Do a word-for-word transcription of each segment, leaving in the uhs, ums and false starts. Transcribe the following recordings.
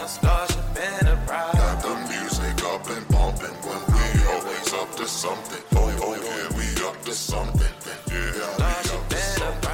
Starship Enterprise. Got the music up and bumping when we always up to something. Oh, oh yeah, we up to something. Yeah, we up to something.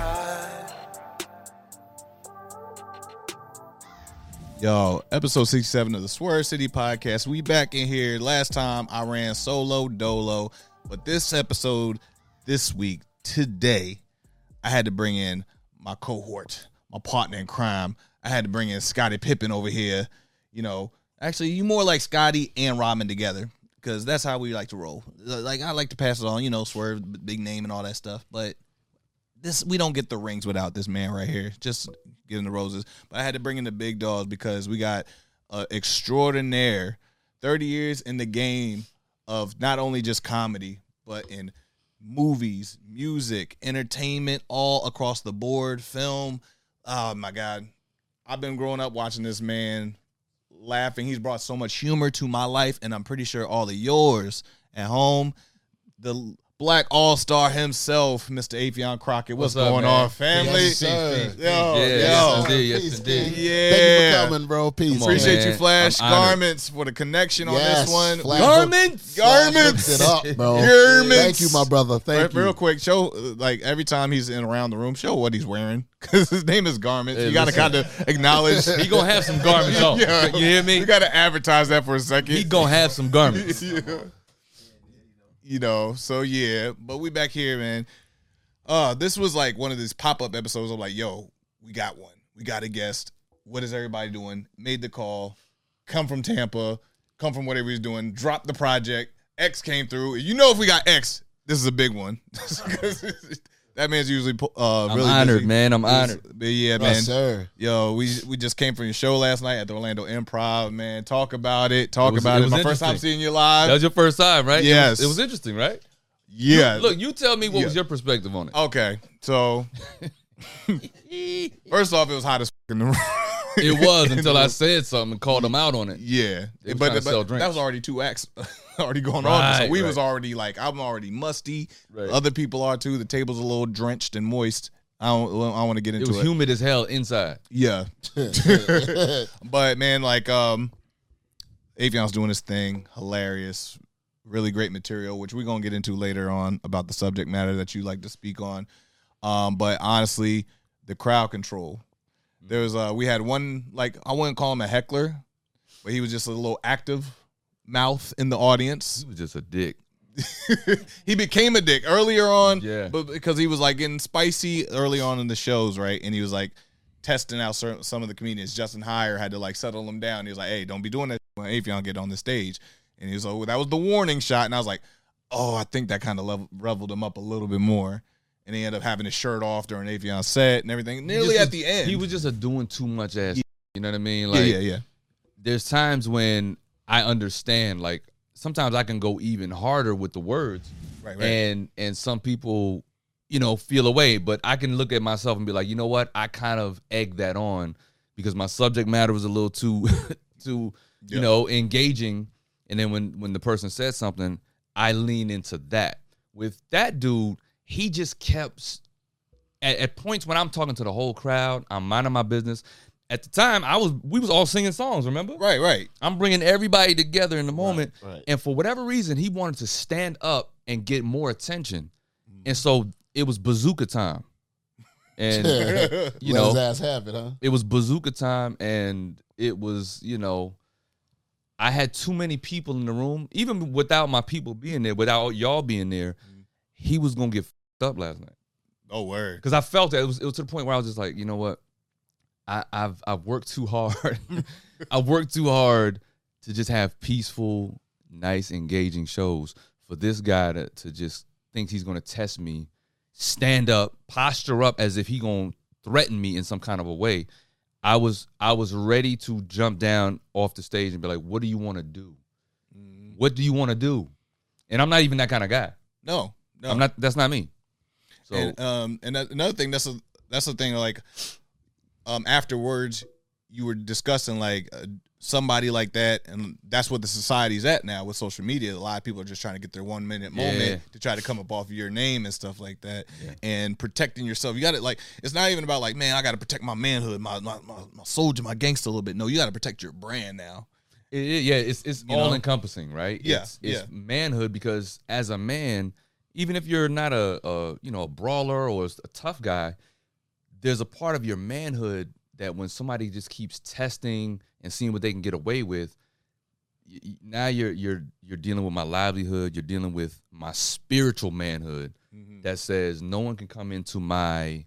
Yo, episode sixty-seven of the Swerve City Podcast. We back in here. Last time I ran solo dolo, but this episode, this week, today, I had to bring in my cohort, my partner in crime. I had to bring in Scottie Pippen over here. You know, actually, you more like Scotty and Rodman together because that's how we like to roll. Like, I like to pass it on, you know, Swerve, big name and all that stuff. But this, we don't get the rings without this man right here. Just giving the roses. But I had to bring in the big dogs because we got uh, extraordinaire thirty years in the game of not only just comedy, but in movies, music, entertainment, all across the board, film. Oh, my God. I've been growing up watching this man laughing. He's brought so much humor to my life, and I'm pretty sure all of yours at home. The Black All-Star himself, Mister Afion Crockett. What's, What's going up, on, family? Yes, sir. Yo, yeah, yo. yes, indeed, yes, Peace, indeed. King. Yeah. Thank you for coming, bro. Peace. Come on, Appreciate man. you, Flash I'm honored. Garments, for the connection on Yes, this one. Flash Garments, garments. It up, bro. Garments. Thank you, my brother. Thank Right, you. real quick, show uh, like every time he's in around the room, show what he's wearing because his name is Garments. Hey, you got to listen. kind of acknowledge. He gonna have some garments on. Yeah. You hear me? You got to advertise that for a second. He gonna have some garments. Yeah. You know, so yeah, but we back here, man. Uh, this was like one of these pop-up episodes of like, yo, we got one. We got a guest. What is everybody doing? Made the call. Come from Tampa. Come from whatever he's doing. Drop the project. X came through. You know if we got X, this is a big one. That man's usually uh, I'm really honored, busy. man. I'm honored. But yeah, man. Yes, sir. Yo, we we just came from your show last night at the Orlando Improv, man. Talk about it. Talk It was- about it it. was My first time interesting. seeing you live. That was your first time, right? Yes. It was, it was interesting, right? yeah. Look, you tell me what Yeah. was your perspective on it. Okay, so first off, it was hot as fuck in the room. It was until I said something and called him out on it. Yeah, They was but, trying to but sell drinks. that was already two acts already going on. So Right, we was right. already like, I'm already musty. Right. Other people are too. The table's a little drenched and moist. I don't. I don't want to get It into it. was humid as hell inside. Yeah, but man, like, um, Avion's doing his thing. Hilarious, really great material, which we're gonna get into later on about the subject matter that you like to speak on. Um, but honestly, the crowd control. There was uh, we had one, like, I wouldn't call him a heckler, but he was just a little active mouth in the audience. He was just a dick. He became a dick earlier on, Yeah. but because he was like getting spicy early on in the shows, right? And he was like testing out certain, some of the comedians. Justin Heyer had to like settle him down. He was like, "Hey, don't be doing that when Afion get on the stage." And he was like, well, "That was the warning shot." And I was like, "Oh, I think that kind of level, reveled him up a little bit more." And he ended up having his shirt off during Avion's set and everything. Nearly Just at a- the end, He was just a doing too much ass. Yeah. You know what I mean? yeah, Like, yeah, yeah. there's times when I understand, like, sometimes I can go even harder with the words. Right, right. And and some people, you know, feel away, but I can look at myself and be like, you know what? I kind of egged that on because my subject matter was a little too too, you Yeah. know, engaging. And then when when the person said something, I lean into that. With that dude, he just kept at, at points when I'm talking to the whole crowd, I'm minding my business. At the time, I was we was all singing songs, remember? Right, right. I'm bringing everybody together in the moment. Right, right. And for whatever reason, he wanted to stand up and get more attention. And so it was bazooka time. And, you Let know, his ass have it, huh? it was bazooka time. And it was, you know, I had too many people in the room. Even without my people being there, without y'all being there, he was going to get f***ed up last night. Oh, word. Because I felt that. It was, it was to the point where I was just like, you know what? I, I've I've worked too hard. I've worked too hard to just have peaceful, nice, engaging shows. For this guy to, to just think he's going to test me, stand up, posture up as if he going to threaten me in some kind of a way. I was I was ready to jump down off the stage and be like, what do you want to do? What do you want to do? And I'm not even that kind of guy. No, no. I'm not. That's not me. So And um, and that, another thing, that's a that's the thing. Like, um, afterwards, you were discussing like uh, somebody like that, and that's what the society's at now with social media. A lot of people are just trying to get their one minute moment Yeah. to try to come up off of your name and stuff like that, Yeah. and protecting yourself. You got to like, it's not even about like, man, I got to protect my manhood, my, my my my soldier, my gangster a little bit. No, you got to protect your brand now. It, it- yeah, it's it's You know? all encompassing, right? Yeah, it's, it's yeah. manhood, because as a man, even if you're not a, a you know a brawler or a tough guy, there's a part of your manhood that when somebody just keeps testing and seeing what they can get away with, y- y- now you're you're you're dealing with my livelihood. You're dealing with my spiritual manhood that says no one can come into my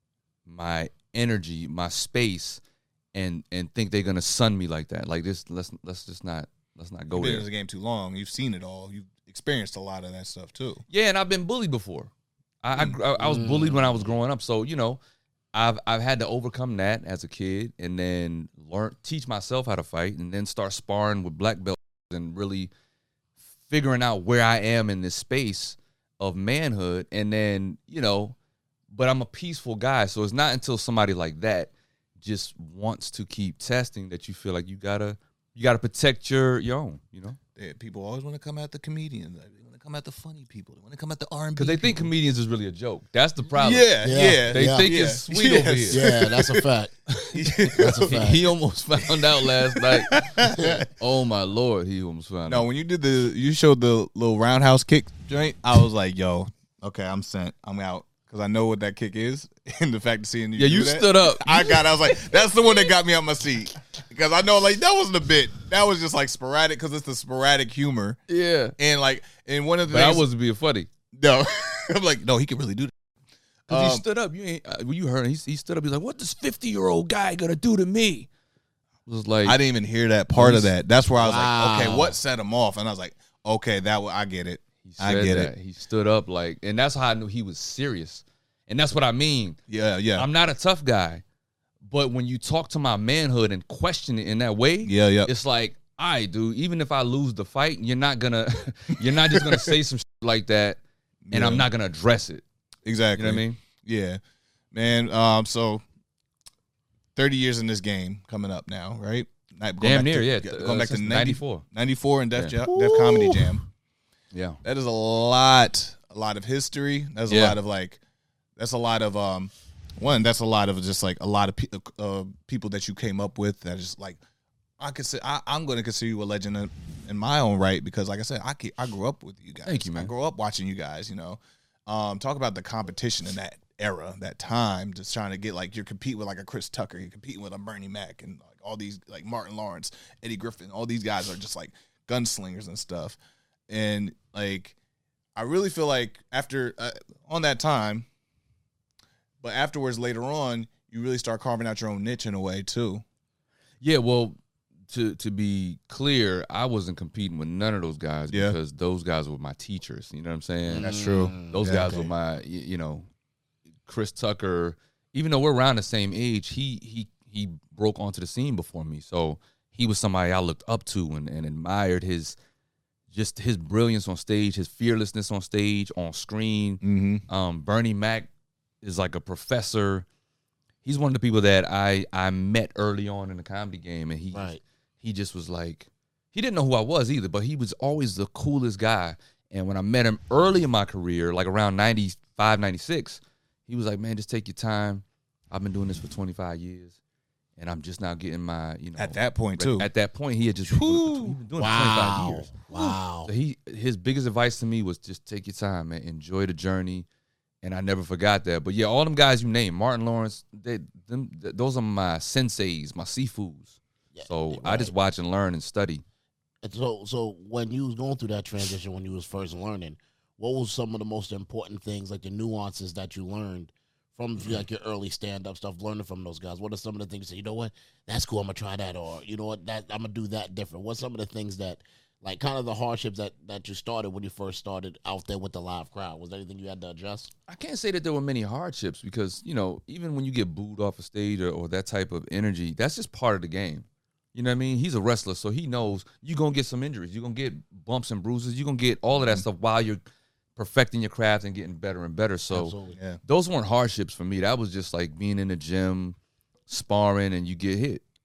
my energy, my space, and and think they're gonna sun me like that. Like this, let's let's just not let's not go You've been there. in the game too long. You've seen it all. You've experienced a lot of that stuff too. Yeah, and I've been bullied before. I Mm. I, I was bullied when I was growing up, so you know, I've I've had to overcome that as a kid, and then learn teach myself how to fight, and then start sparring with black belts and really figuring out where I am in this space of manhood, and then you know, but I'm a peaceful guy, so it's not until somebody like that just wants to keep testing that you feel like you gotta you gotta protect your your own, you know. Yeah, people always want to come at the comedians. They want to come at the funny people. They want to come at the R and B. Because they think comedians is really a joke. That's the problem. Yeah, Yeah. yeah. They Yeah. think Yeah. it's sweet over Yes. here. Yeah, that's a fact. That's a He, fact. he almost found out last night. Oh my Lord, he almost found No, out. when you did the, you showed the little roundhouse kick joint. I was like, yo, okay, I'm sent. I'm out because I know what that kick is, and the fact of seeing you. Yeah, do you that, stood up. I got. I was like, that's the one that got me out my seat because I know like that wasn't a bit. That was just like sporadic because it's the sporadic humor Yeah, and like and one of the but I things, wasn't being funny. no. I'm like, no, he can really do that. Because Um, he stood up. You ain't. Uh, when you heard him, he, he stood up. He's like, "What this fifty year old guy gonna do to me?" It was like, I didn't even hear that part of that. That's where I was like, Wow. okay, what set him off? And I was like, okay, that I get it. he I said get that. it. He stood up like, and that's how I knew he was serious. And that's what I mean. Yeah, yeah, I'm not a tough guy, but when you talk to my manhood and question it in that way, yeah, yeah. it's like, all right, dude, even if I lose the fight, you're not gonna you're not just gonna say some shit like that, and Yeah. I'm not gonna address it. Exactly. You know what I mean? Yeah, man. Um, so thirty years in this game coming up now, right? Night- going Damn back near, to- yeah. Going Uh, back to since ninety, ninety-four. ninety-four and Def, Yeah. Ja- Def Comedy Jam. Yeah. That is a lot, a lot of history. That's a Yeah. lot of like, that's a lot of um, one. That's a lot of just like a lot of pe- uh, people that you came up with that is like, I consider I, I'm going to consider you a legend in, in my own right because, like I said, I ke- I grew up with you guys. Thank you, I man. grew up watching you guys. You know, um, talk about the competition in that era, that time, just trying to get like you're competing with like a Chris Tucker, you're competing with a Bernie Mac, and like all these like Martin Lawrence, Eddie Griffin, all these guys are just like gunslingers and stuff. And like, I really feel like after uh, on that time, but afterwards later on, you really start carving out your own niche in a way too. Yeah, well, to to be clear, I wasn't competing with none of those guys Yeah. because those guys were my teachers. You know what I'm saying? That's true. Those Yeah, guys okay. were my, y- you know, Chris Tucker. Even though we're around the same age, he he he broke onto the scene before me, so he was somebody I looked up to and, and admired his just his brilliance on stage, his fearlessness on stage, on screen. Mm-hmm. Um, Bernie Mac is like a professor. He's one of the people that I I met early on in the comedy game, and he Right. he just was like, he didn't know who I was either, but he was always the coolest guy. And when I met him early in my career, like around ninety-five, ninety-six, he was like, man, just take your time. I've been doing this for twenty-five years, and I'm just now getting my, you know. At that point too. At that point, he had just been doing, it for, he'd been doing it for twenty-five Wow. years. Wow. So he, his biggest advice to me was just take your time, man. Enjoy the journey. And I never forgot that. But yeah, all them guys you named, Martin Lawrence, they, them, th- those are my senseis, my sifus. Yeah, So I right. just watch and learn and study. And so, so when you was going through that transition, when you was first learning, what was some of the most important things, like the nuances that you learned from like your early stand-up stuff, learning from those guys? What are some of the things you say, you know what, that's cool, I'm gonna try that, or you know what, that I'm gonna do that different? What's some of the things that, like, kind of the hardships that that you started when you first started out there with the live crowd? Was there anything you had to adjust? I can't say that there were many hardships because, you know, even when you get booed off a stage or, or that type of energy, that's just part of the game. You know what I mean? He's a wrestler, so he knows you're going to get some injuries. You're going to get bumps and bruises. You're going to get all of that stuff while you're perfecting your craft and getting better and better. So Absolutely. Yeah. those weren't hardships for me. That was just like being in the gym, sparring, and you get hit.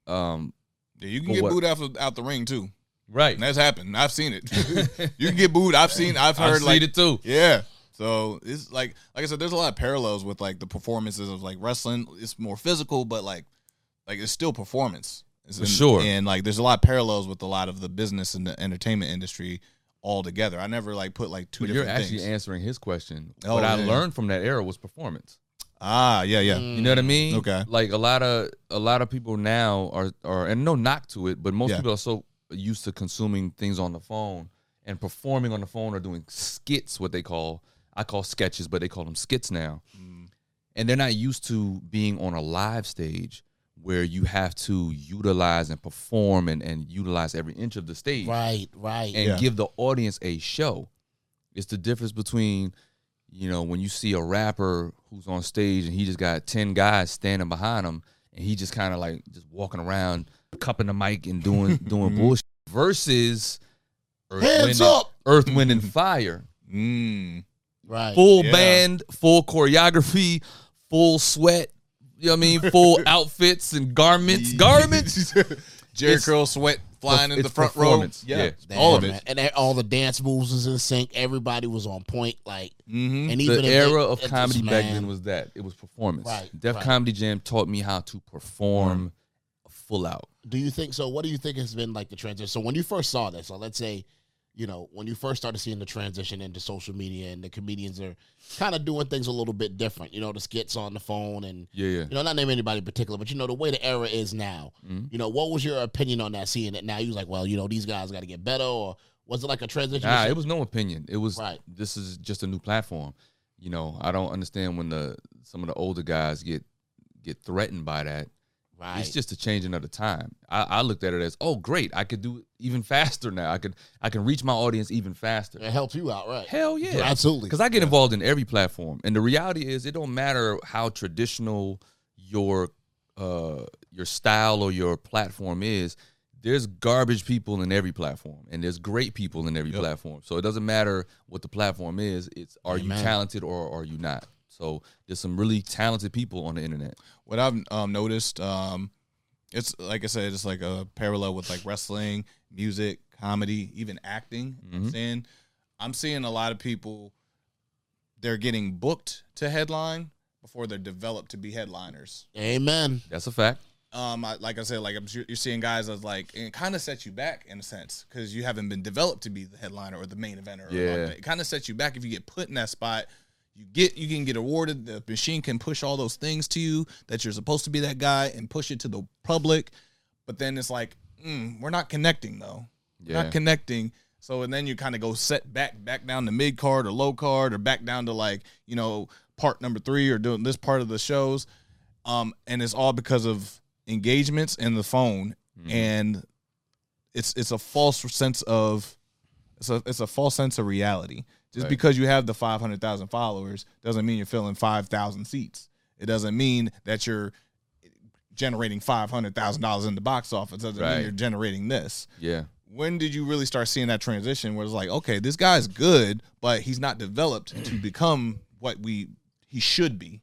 Um, Yeah, you can But get what- booed out, the- out the ring too. right. And that's happened. I've seen it. You can get booed. I've seen. I've heard I've like seen it too. yeah. So it's like like I said, there's a lot of parallels with like the performances of like wrestling. It's more physical, but like like it's still performance. It's For in- sure. And like there's a lot of parallels with a lot of the business and the entertainment industry all together. I never like put like two But you're different actually things. answering his question. Oh, what I yeah. learned from that era was performance. Ah, yeah, yeah. You know what I mean? Okay. Like a lot of a lot of people now are are and no knock to it, but most Yeah. people are so used to consuming things on the phone and performing on the phone or doing skits, what they call I call sketches, but they call them skits now. Mm. And they're not used to being on a live stage where you have to utilize and perform and, and utilize every inch of the stage Right, right. and Yeah. give the audience a show. It's the difference between, you know, when you see a rapper who's on stage and he just got ten guys standing behind him and he just kind of like just walking around, cupping the mic and doing doing bullshit versus Earth, Hands Wind, up! Earth, Wind, and Fire. Mm. Right. Full Yeah. band, full choreography, full sweat, you know what I mean? Full outfits and garments. Garments. Jerry It's- curl sweat flying in it's the front row. performance. Yeah, Yeah. Damn, all of man. it. And they- all the dance moves was in sync. Everybody was on point. Like, Mm-hmm. and even The if era they- of it's comedy just, back man, then was that. It was performance. Right, Def right. Comedy Jam taught me how to perform full out. Do you think so? What do you think has been like the transition? So when you first saw this, so let's say, you know, when you first started seeing the transition into social media and the comedians are kind of doing things a little bit different, you know, the skits on the phone and, Yeah, yeah. you know, not name anybody in particular, but you know, the way the era is now, Mhm. you know, what was your opinion on that, seeing it now? You was like, well, you know, these guys got to get better, or was it like a transition? Nah, it was no opinion. It was Right. this is just a new platform. You know, I don't understand when the some of the older guys get get threatened by that. right. It's just a changing of the time. I, I looked at it as, oh, great, I could do it even faster now. I could I can reach my audience even faster. It helped you out, right? Hell yeah, Absolutely. Because I get involved in every platform, and the reality is, it don't matter how traditional your uh, your style or your platform is. There's garbage people in every platform, and there's great people in every Yep. platform. So it doesn't matter what the platform is. It's are Amen. you talented or are you not? So there's some really talented people on the internet. What I've um, noticed, um, it's like I said, it's like a parallel with like wrestling, music, comedy, even acting. I'm Mhm. saying, I'm seeing a lot of people. They're getting booked to headline before they're developed to be headliners. Amen. That's a fact. Um, I, like I said, like I'm sure you're seeing guys that's like and it kind of sets you back in a sense because you haven't been developed to be the headliner or the main eventer. Or Yeah. it kind of sets you back if you get put in that spot. You get you can get awarded. The machine can push all those things to you that you're supposed to be that guy and push it to the public. But then it's like mm, we're not connecting though. We're Yeah. not connecting. So and then you kind of go set back back down to mid card or low card or back down to like you know part number three or doing this part of the shows. Um, and it's all because of engagements in the phone, Mhm. and it's it's a false sense of it's a it's a false sense of reality. Just Right. because you have the five hundred thousand followers doesn't mean you're filling five thousand seats. It doesn't mean that you're generating five hundred thousand dollars in the box office. It doesn't Right. mean you're generating this. Yeah. When did you really start seeing that transition where it's like, okay, this guy's good, but he's not developed to become what we he should be?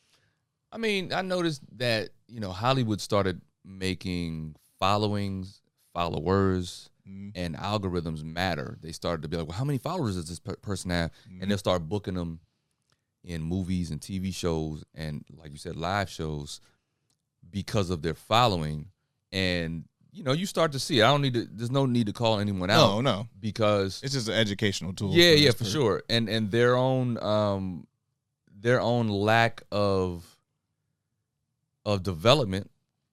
I mean, I noticed that, you know, Hollywood started making followings, followers, Mhm. and algorithms matter. They started to be like, well, how many followers does this per- person have? And they'll start booking them in movies and T V shows and, like you said, live shows because of their following. And, you know, you start to see it. I don't need to, there's no need to call anyone out No, no. because It's just an educational tool. yeah, for yeah, this for person. sure. And and their own um their own lack of of development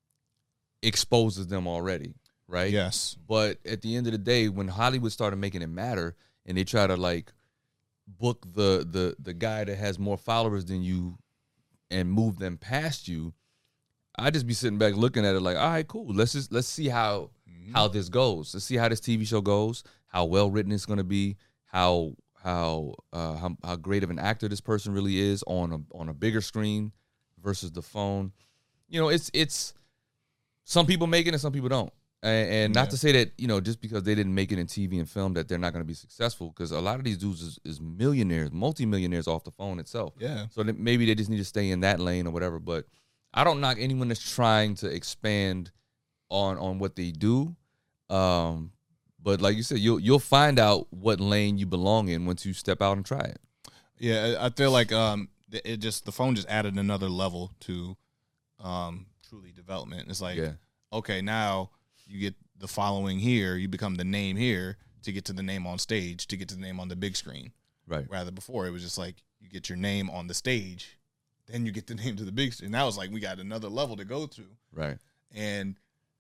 exposes them already, right? Yes. But at the end of the day, when Hollywood started making it matter and they try to like book the the the guy that has more followers than you and move them past you, I just be sitting back looking at it like, all right, cool. Let's just let's see how how this goes. Let's see how this T V show goes, how well written it's gonna be, how how uh how, how great of an actor this person really is on a on a bigger screen versus the phone. You know, it's it's some people make it and some people don't. And, and not Yeah. to say that, you know, just because they didn't make it in T V and film that they're not going to be successful, because a lot of these dudes is, is millionaires, multimillionaires off the phone itself. Yeah. So that maybe they just need to stay in that lane or whatever. But I don't knock anyone that's trying to expand on on what they do. Um, but like you said, you'll you'll find out what lane you belong in once you step out and try it. Yeah, I feel like um, it just the phone just added another level to um, truly development. It's like, Yeah. okay, now you get the following here, you become the name here to get to the name on stage, to get to the name on the big screen. Right. Rather before it was just like you get your name on the stage, then you get the name to the big screen. Now it's like we got another level to go to. Right. And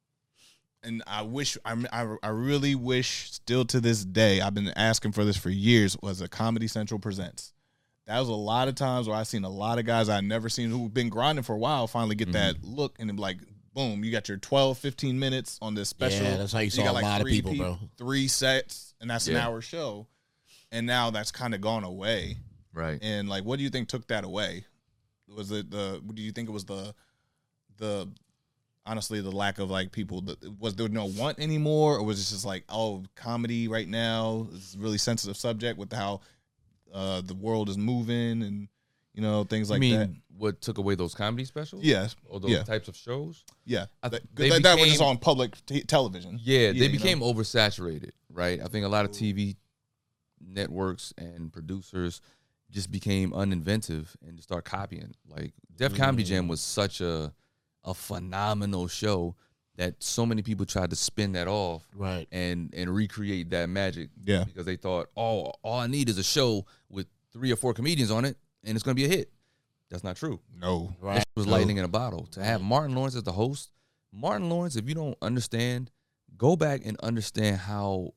and I wish I, I I really wish still to this day, I've been asking for this for years, was a Comedy Central Presents. That was a lot of times where I've seen a lot of guys I've never seen who've been grinding for a while finally get Mm-hmm. that look and then like boom, you got your twelve, fifteen minutes on this special. Yeah, that's how you You saw got a like lot of three people, peop- bro. Three sets, and that's an Yeah. hour show. And now that's kind of gone away. Right. And like, what do you think took that away? Was it the? Do you think it was the, the, honestly, the lack of like people? That, was there no want anymore, or was it just like, oh, comedy right now is a really sensitive subject with how uh, the world is moving and you know things like I mean, that? what took away those comedy specials? Yes, Or those yeah. types of shows? yeah. I- that, they that, that was just became- on public t- television. Yeah, they you became know? oversaturated, right? I think a lot of T V networks and producers just became uninventive and just start copying. Like Def Comedy Jam was such a a phenomenal show that so many people tried to spin that off Right. and and recreate that magic. Yeah. Because they thought, oh, all I need is a show with three or four comedians on it and it's gonna be a hit. That's not true. No, Right. That shit was lightning in a bottle. To have Martin Lawrence as the host, Martin Lawrence, if you don't understand, go back and understand how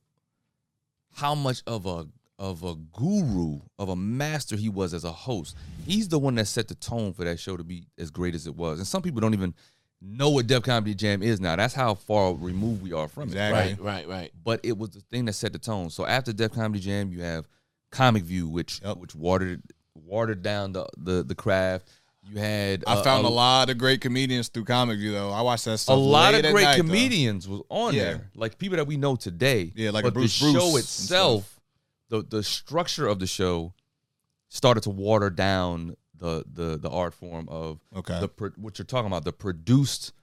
how much of a of a guru, of a master he was as a host. He's the one that set the tone for that show to be as great as it was. And some people don't even know what Def Comedy Jam is now. That's how far removed we are from Exactly. it. Right, right, right. But it was the thing that set the tone. So after Def Comedy Jam, you have Comic View, which Yep. which watered watered down the the, the craft. You had I uh, found a, a lot of great comedians through Comic View though. I watched that a stuff. lot late of at great night, though. comedians was on Yeah. there, like people that we know today. Yeah, like a but Bruce the Bruce show and itself, the the structure of the show started to water down the the the art form of Okay. the pro- what you're talking about, the produced,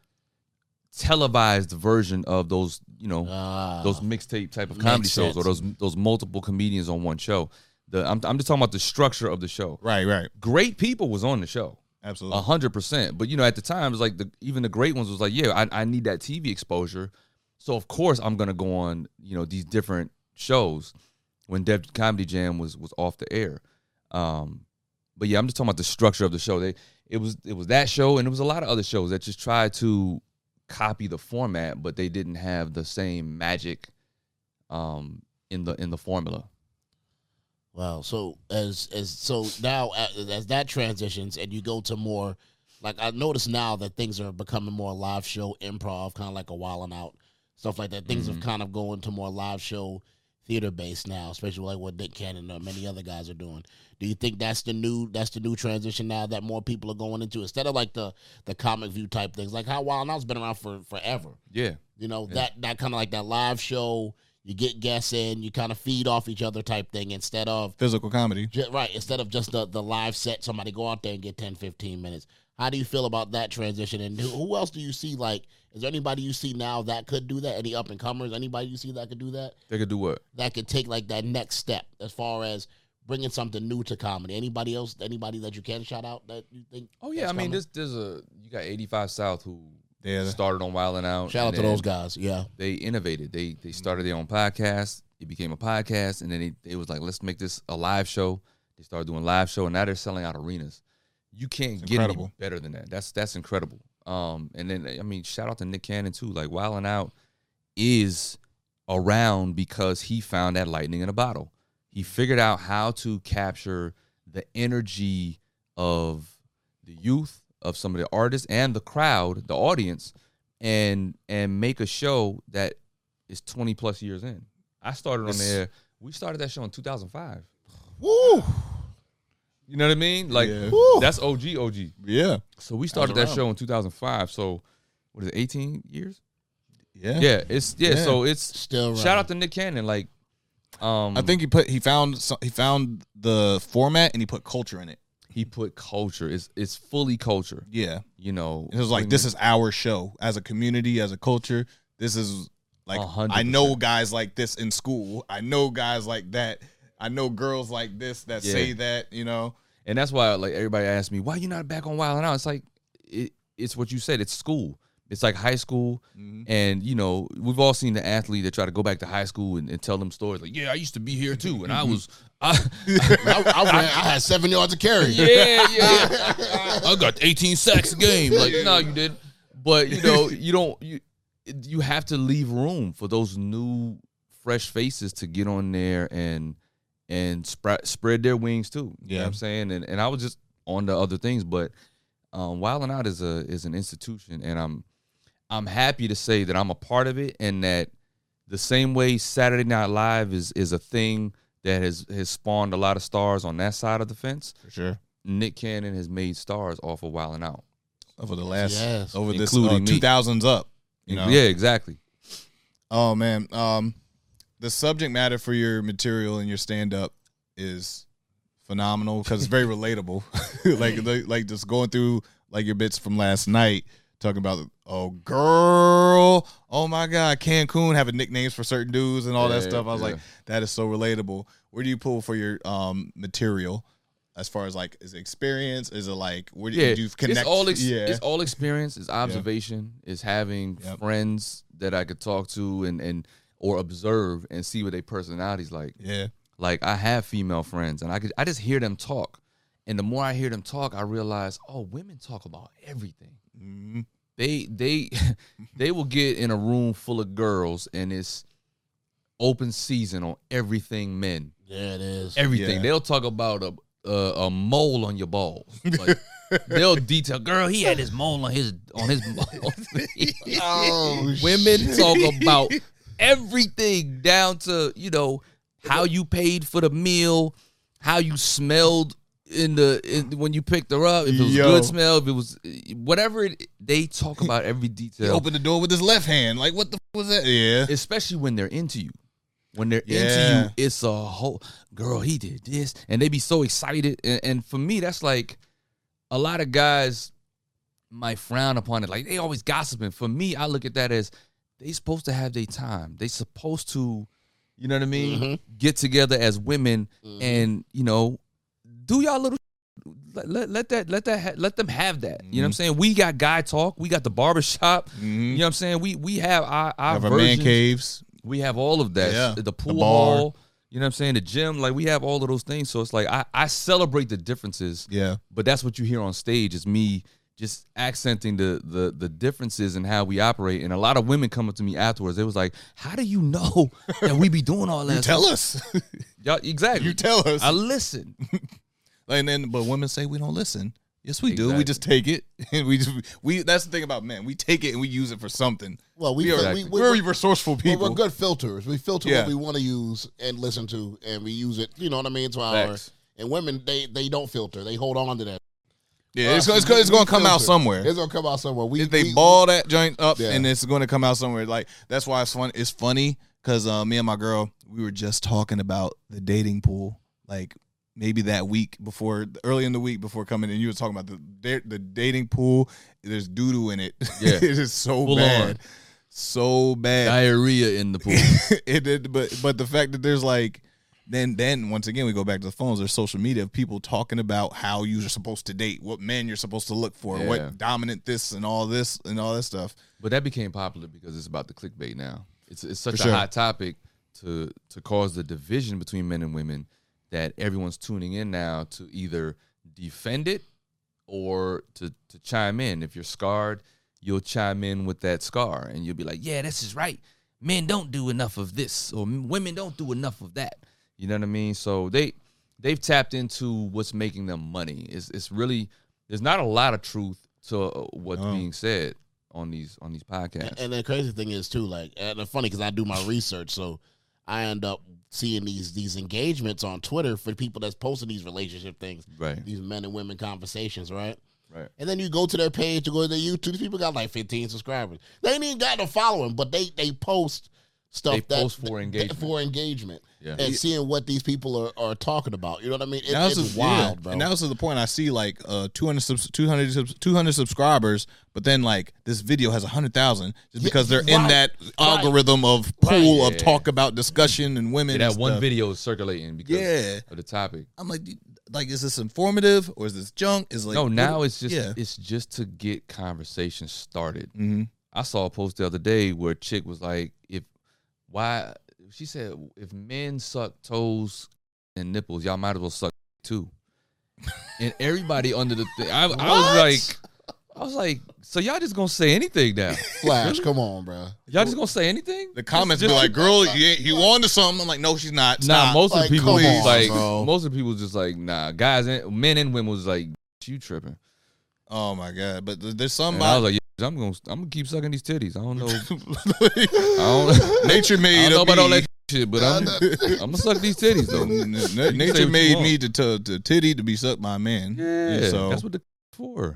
televised version of those, you know, Ah. those mixtape type of comedy Makes shows or sense. those those multiple comedians on one show. The I'm I'm just talking about the structure of the show. Right, right. Great people was on the show. Absolutely. A hundred percent. But you know, at the time, it was like the even the great ones was like, yeah, I, I need that T V exposure. So of course I'm gonna go on, you know, these different shows when Def Comedy Jam was was off the air. Um, but yeah, I'm just talking about the structure of the show. They it was it was that show and it was a lot of other shows that just tried to copy the format, but they didn't have the same magic um in the in the formula. Wow. So as as so now as, as that transitions and you go to more, like I notice now that things are becoming more live show improv, kind of like a Wildin' Out, stuff like that. Things have kind of gone to more live show theater based now, especially like what Nick Cannon and many other guys are doing. Do you think that's the new that's the new transition now that more people are going into instead of like the the Comic View type things, like how Wildin' Out's been around for forever. Yeah. You know, that that kind of like that live show. You get guests in, you kind of feed off each other type thing instead of Physical comedy. Ju- right, instead of just the, the live set, somebody go out there and get ten, fifteen minutes. How do you feel about that transition? And who, who else do you see, like, is there anybody you see now that could do that? Any up-and-comers? Anybody you see that could do that? They could do what? That could take, like, that next step as far as bringing something new to comedy? Anybody else, anybody that you can shout out that you think? Oh yeah, I that's mean, coming? this there's a you got eighty-five South who Yeah. started on Wildin' Out. Shout out and to then those guys, yeah. They innovated. They they started their own podcast. It became a podcast, and then it, it was like, let's make this a live show. They started doing live show, and now they're selling out arenas. You can't It's get any incredible. better than that. That's that's incredible. Um, and then I mean, shout out to Nick Cannon too. Like Wildin' Out is around because he found that lightning in a bottle. He figured out how to capture the energy of the youth, of some of the artists and the crowd, the audience, and and make a show that is twenty plus years in. I started on It's- there. We started that show in two thousand five. Woo! You know what I mean? Like Yeah. that's O G O G. Yeah. So we started that around. show in two thousand five. So what is it, eighteen years? Yeah. Yeah, it's yeah, Yeah. so it's Still shout right. out to Nick Cannon. Like um I think he put he found some- he found the format and he put culture in it. he put culture. It's it's fully culture. Yeah. You know, It was like, this is our show as a community, as a culture. This is like, one hundred I know percent. guys like this in school. I know guys like that. I know girls like this that Yeah. say that, you know. And that's why, like, everybody asks me, why you not back on Wild 'N Out? It's like, it, it's what you said. It's school. It's like high school. Mm-hmm. And, you know, we've all seen the athlete that try to go back to high school and, and tell them stories. Like, yeah, I used to be here, too. And I was, I, I, I, ran, I had seven yards of carry. yeah, yeah. I got eighteen sacks a game. Like, no, you didn't. But, you know, you don't, you, you have to leave room for those new, fresh faces to get on there and, and spread spread their wings too. You Yeah. know what I'm saying? And and I was just on the other things, but um Wild 'N Out is a is an institution, and I'm I'm happy to say that I'm a part of it, and that the same way Saturday Night Live is is a thing that has has spawned a lot of stars on that side of the fence. For sure. Nick Cannon has made stars off of Wild 'N Out. Over the last, Yes. over this Including uh, me. two thousands up, you know. Yeah, exactly. Oh man, um, the subject matter for your material and your stand up is phenomenal because it's very relatable. like, like, like just going through like your bits from last night, talking about oh girl, oh my god, Cancun having nicknames for certain dudes and all that Yeah, stuff. I was yeah. like, that is so relatable. Where do you pull for your um material? As far as like, is it experience? Is it like, where do you, Yeah, do you connect? it's all ex- yeah, it's all experience. It's observation. It's having Yep. friends that I could talk to and and or observe and see what their personalities like. yeah, Like, I have female friends, and I could I just hear them talk, and the more I hear them talk, I realize, oh, women talk about everything. Mhm. They they they will get in a room full of girls, and it's open season on everything men. Yeah, it is. Everything. Yeah. They'll talk about a, a a mole on your balls. Like, they'll detail, girl, he had his mole on his on his balls. Oh, Women talk about everything down to, you know, how you paid for the meal, how you smelled in the in, when you picked her up, if it was Yo. good smell, if it was whatever it, they talk about every he detail. opened the door with his left hand. Like, what the f- was that? Yeah, Especially when they're into you. When they're Yeah. into you, it's a whole girl, he did this, and they be so excited. And, and for me, that's like a lot of guys might frown upon it. Like, they always gossiping. For me, I look at that as they supposed to have their time. They supposed to, you know what I mean, Mhm. get together as women Mhm. and, you know, do y'all little let, let, let that let that ha- let them have that. You know what I'm saying? We got guy talk. We got the barbershop. You know what I'm saying? We we have our, our have our man versions. caves. We have all of that. Yeah. The pool The bar. hall. You know what I'm saying? The gym. Like, we have all of those things. So it's like I, I celebrate the differences. Yeah, But that's what you hear on stage is me just accenting the the the differences in how we operate. And a lot of women come up to me afterwards. They was like, how do you know that we be doing all that? you tell us. Y'all, exactly. You tell us. I listen. And then, but women say we don't listen. Yes, we do. We Exactly. just take it, and we just we. That's the thing about men. We take it and we use it for something. Well, we, We are we, we, we're we, resourceful we're, people. we're good filters. We filter Yeah. what we want to use and listen to, and we use it. You know what I mean? To our Facts. and women, they they don't filter. They hold on to that. Yeah, it's, Us, it's, we- it's we going to come out filter. somewhere. It's gonna come out somewhere. We If they we, ball that joint up, Yeah. and it's going to come out somewhere. Like, that's why it's fun. It's funny because uh, me and my girl, we were just talking about the dating pool. Like, maybe that week before, early in the week before coming in, you were talking about the da- the dating pool. There's doo doo in it. Yeah. it is so Full bad, on. so bad. Diarrhea in the pool. it did, but but the fact that there's like, then then once again we go back to the phones. There's social media of people talking about how you're supposed to date, what men you're supposed to look for, Yeah. what dominant this and all this and all that stuff. But that became popular because it's about the clickbait now. It's it's such For a sure. hot topic to to cause the division between men and women that everyone's tuning in now to either defend it or to to chime in. If you're scarred, you'll chime in with that scar and you'll be like, "Yeah, this is right. Men don't do enough of this, or women don't do enough of that." You know what I mean? So they they've tapped into what's making them money. It's it's really there's not a lot of truth to uh, what's Oh. being said on these on these podcasts. And the crazy thing is too, like, and it's funny because I do my research, so I end up seeing these these engagements on Twitter for people that's posting these relationship things, Right. these men and women conversations, right? Right. And then you go to their page, you go to their YouTube. These people got like fifteen subscribers. They ain't even got no following, but they they post stuff They that post for engagement. for engagement. Yeah. and seeing what these people are, are talking about. You know what I mean? It, Now it's this is- wild, yeah. bro. And now this is the point. I see like uh two hundred, subs- two hundred, subs- two hundred subscribers, but then like this video has one hundred thousand just Yeah, because they're in right, that right. algorithm of pool Right. of Yeah. talk about discussion and women. Yeah, and that one stuff. video is circulating because Yeah. of the topic. I'm like, like, is this informative or is this junk? Is like no, now what- it's just yeah. it's just to get conversation started. Mm-hmm. I saw a post the other day where a chick was like, "If why?" She said, "If men suck toes and nipples, y'all might as well suck too." And everybody under the thing, I, I was like, I was like, so y'all just gonna say anything now? Flash, come on, bro. Y'all just gonna say anything? The comments Just- be like, "Girl, you, ain't- you on to something?" I'm like, "No, she's not." Nah, Stop. most of Like, the people come was on, like, bro. most of the people was just like, nah, guys, and men and women was like, you tripping. Oh my god! But th- there's And I somebody. was like, yeah, I'm gonna, I'm gonna keep sucking these titties. I don't know, I don't, Nature I made don't know up about all me. that shit, but I'm, I'm gonna suck these titties though. N- n- say Nature what made you me want. to, to to titty to be sucked by a man. Yeah, so that's what the for.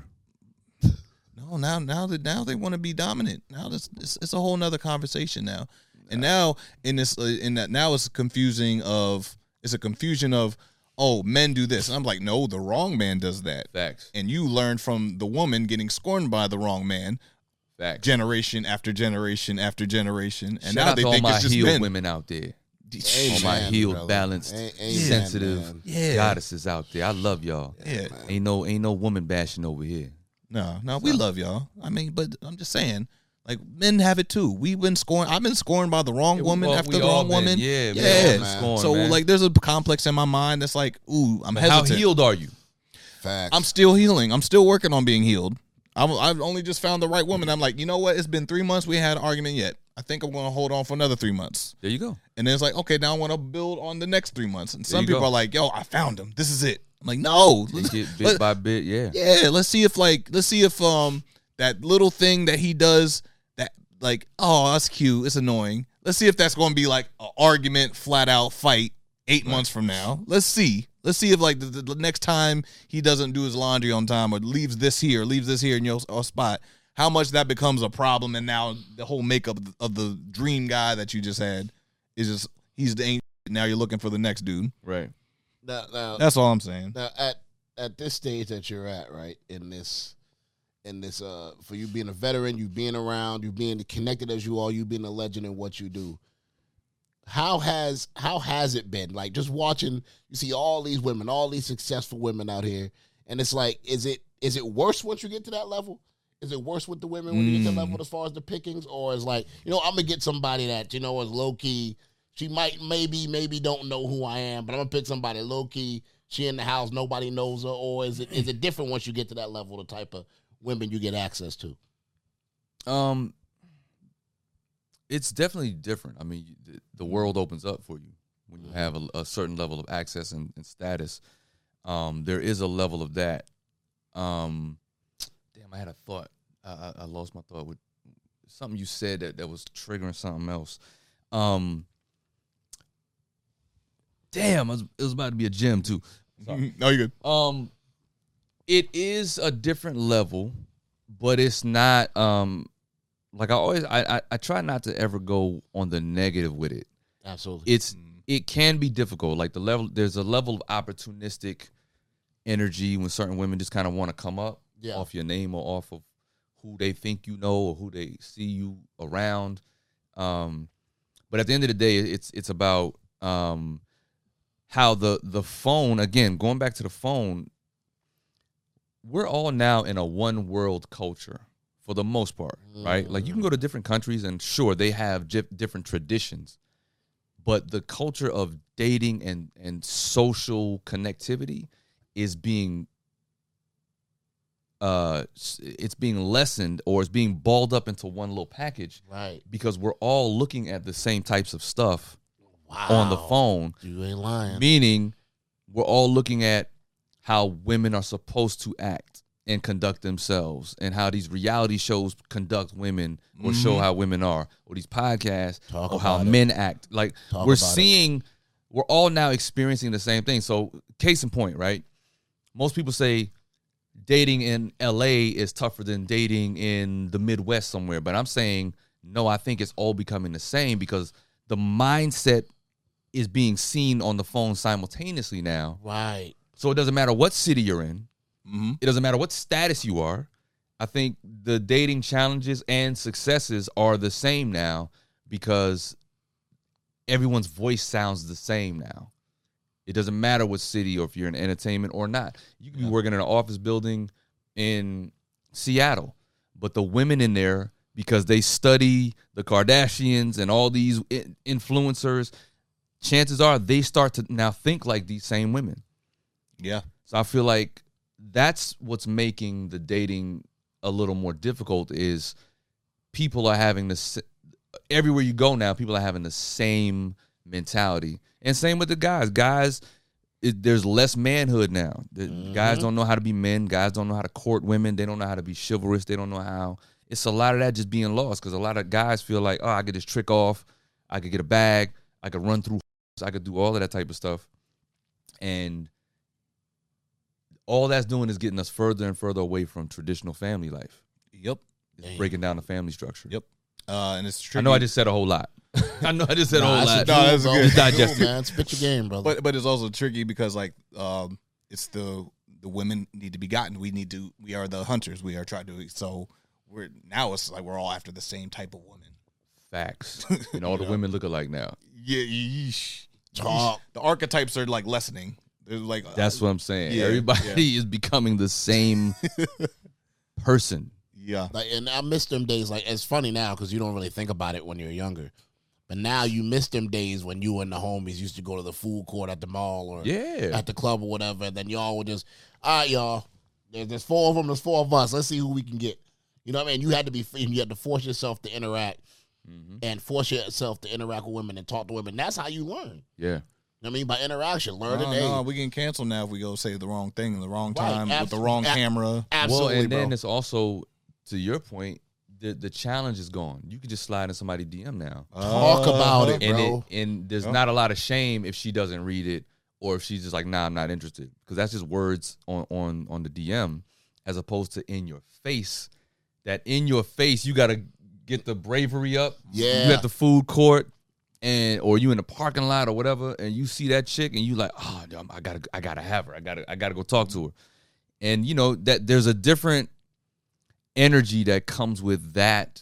no, now now that now they want to be dominant. Now this it's, it's a whole nother conversation now. And now in this uh, in that now it's confusing of it's a confusion of oh men do this. And I'm like no, the wrong man does that. Facts, And you learn from the woman getting scorned by the wrong man facts. generation after generation after generation. And Shout now out they to all think my it's just healed men. women out there. Amen, All my healed, brother. balanced, A- amen, sensitive man. Yeah. goddesses out there. I love y'all. Yeah. Ain't no, ain't no woman bashing over here. No, no, we love y'all. I mean, but I'm just saying, like men have it too. We've been scorned. I've been scorned by the wrong Yeah, we woman all- after we the all wrong been. woman. Yeah, we yeah. all been man. scorned, So man. like, there's a complex in my mind that's like, ooh, I'm How hesitant. healed are you? Facts. I'm still healing. I'm still working on being healed. I'm, I've only just found the right woman. I'm like, you know what? It's been three months. We had an argument yet. I think I'm going to hold on for another three months. There you go. And then it's like, okay, now I want to build on the next three months. And There some you people go. are like, yo, I found him. This is it. I'm like, no. Take it bit Let- by bit. Yeah. Yeah, let's see if like let's see if um that little thing that he does that like oh that's cute, it's annoying. Let's see if that's going to be like an argument, flat out fight eight months from now. Let's see. Let's see if like the, the, the next time he doesn't do his laundry on time or leaves this here, leaves this here in your uh, spot, how much that becomes a problem. And now the whole makeup of the, of the dream guy that you just had is just he's the ain't. Now you're looking for the next dude. Right. now, now, That's all I'm saying. now at at this stage that you're at, right, in this in this uh for you being a veteran, you being around, you being connected as you are, you being a legend in what you do. How has how has it been? Like just watching, you see all these women, all these successful women out here, and it's like, is it is it worse once you get to that level? Is it worse with the women when you get to that level as far as the pickings, or is like, you know, I'm gonna get somebody that you know is low key. She might maybe maybe don't know who I am, but I'm gonna pick somebody low key. She in the house, nobody knows her, or is it is it different once you get to that level? The type of women you get access to. Um, it's definitely different. I mean, the, the world opens up for you when you have a, a certain level of access and, and status. Um, there is a level of that. Um, damn, I had a thought. I, I, I lost my thought with something you said that, that was triggering something else. Um, damn, it was, it was about to be a gem too. Sorry. No, you're good. Um, it is a different level, but it's not. Um, like I always, I, I, I try not to ever go on the negative with it. Absolutely. It's it can be difficult. Like the level, there's a level of opportunistic energy when certain women just kind of want to come up Yeah. off your name or off of who they think you know or who they see you around. Um, but at the end of the day, it's it's about um, how the the phone, again, going back to the phone, we're all now in a one world culture for the most part, right? Like you can go to different countries and sure they have di- different traditions, but the culture of dating and and social connectivity is being uh it's being lessened, or it's being balled up into one little package right. because we're all looking at the same types of stuff Wow. on the phone. You ain't lying. Meaning, we're all looking at how women are supposed to act and conduct themselves, and how these reality shows conduct women or show how women are, or these podcasts, Talk or how about it. men act. Like Talk we're about it. seeing, we're all now experiencing the same thing. So, case in point, right? Most people say dating in L A is tougher than dating in the Midwest somewhere, but I'm saying no. I think it's all becoming the same because the mindset is being seen on the phone simultaneously now. Right. So it doesn't matter what city you're in. Mm-hmm. It doesn't matter what status you are. I think the dating challenges and successes are the same now because everyone's voice sounds the same now. It doesn't matter what city or if you're in entertainment or not. You can be working in an office building in Seattle, but the women in there, because they study the Kardashians and all these influencers, chances are they start to now think like these same women. Yeah. So I feel like that's what's making the dating a little more difficult is people are having this, everywhere you go now, people are having the same mentality. And same with the guys. Guys, it, there's less manhood now. The Mm-hmm. Guys don't know how to be men. Guys don't know how to court women. They don't know how to be chivalrous. They don't know how. It's a lot of that just being lost because a lot of guys feel like, oh, I could just trick off. I could get a bag. I could run through. I could do all of that type of stuff. And all that's doing is getting us further and further away from traditional family life. Yep. It's Damn. breaking down the family structure. Yep. Uh, and it's tricky. I know I just said a whole lot. I know I just said a Nah, whole that's lot. a No, that's jewel, good. bro. Just digest Jewel, it. man. Spit your game, brother. But but it's also tricky because like um it's the the women need to be gotten. We need to we are the hunters. We are trying to so we're now it's like we're all after the same type of woman. Facts. And all the Yeah. women look alike now. Yeah, yeesh. Talk. The archetypes are like lessening. They're like That's uh, what I'm saying. yeah, Everybody yeah. is becoming the same person. yeah. Like, and I miss them days. Like, it's funny now because you don't really think about it when you're younger. But now you miss them days when you and the homies used to go to the food court at the mall or Yeah. at the club or whatever. And then y'all would just, all right, y'all, there's, there's four of them, there's four of us. Let's see who we can get. You know what I mean? You had to be, you had to force yourself to interact Mm-hmm. and force yourself to interact with women and talk to women. That's how you learn. Yeah. You know what I mean? By interaction, learn No, it. no, we getting canceled now if we go say the wrong thing in the wrong Right, time with abs- the wrong ab- camera. Absolutely, well, and bro. then it's also, to your point, the the challenge is gone. You can just slide in somebody's D M now. Talk about it, And bro. it, and there's Yeah. not a lot of shame if she doesn't read it or if she's just like, nah, I'm not interested. Because that's just words on, on, on the D M as opposed to in your face. That in your face, you got to get the bravery up. Yeah. You at the food court and or you in the parking lot or whatever, and you see that chick and you like, oh, damn, I gotta I gotta have her. I gotta I gotta go talk to her. And you know that there's a different energy that comes with that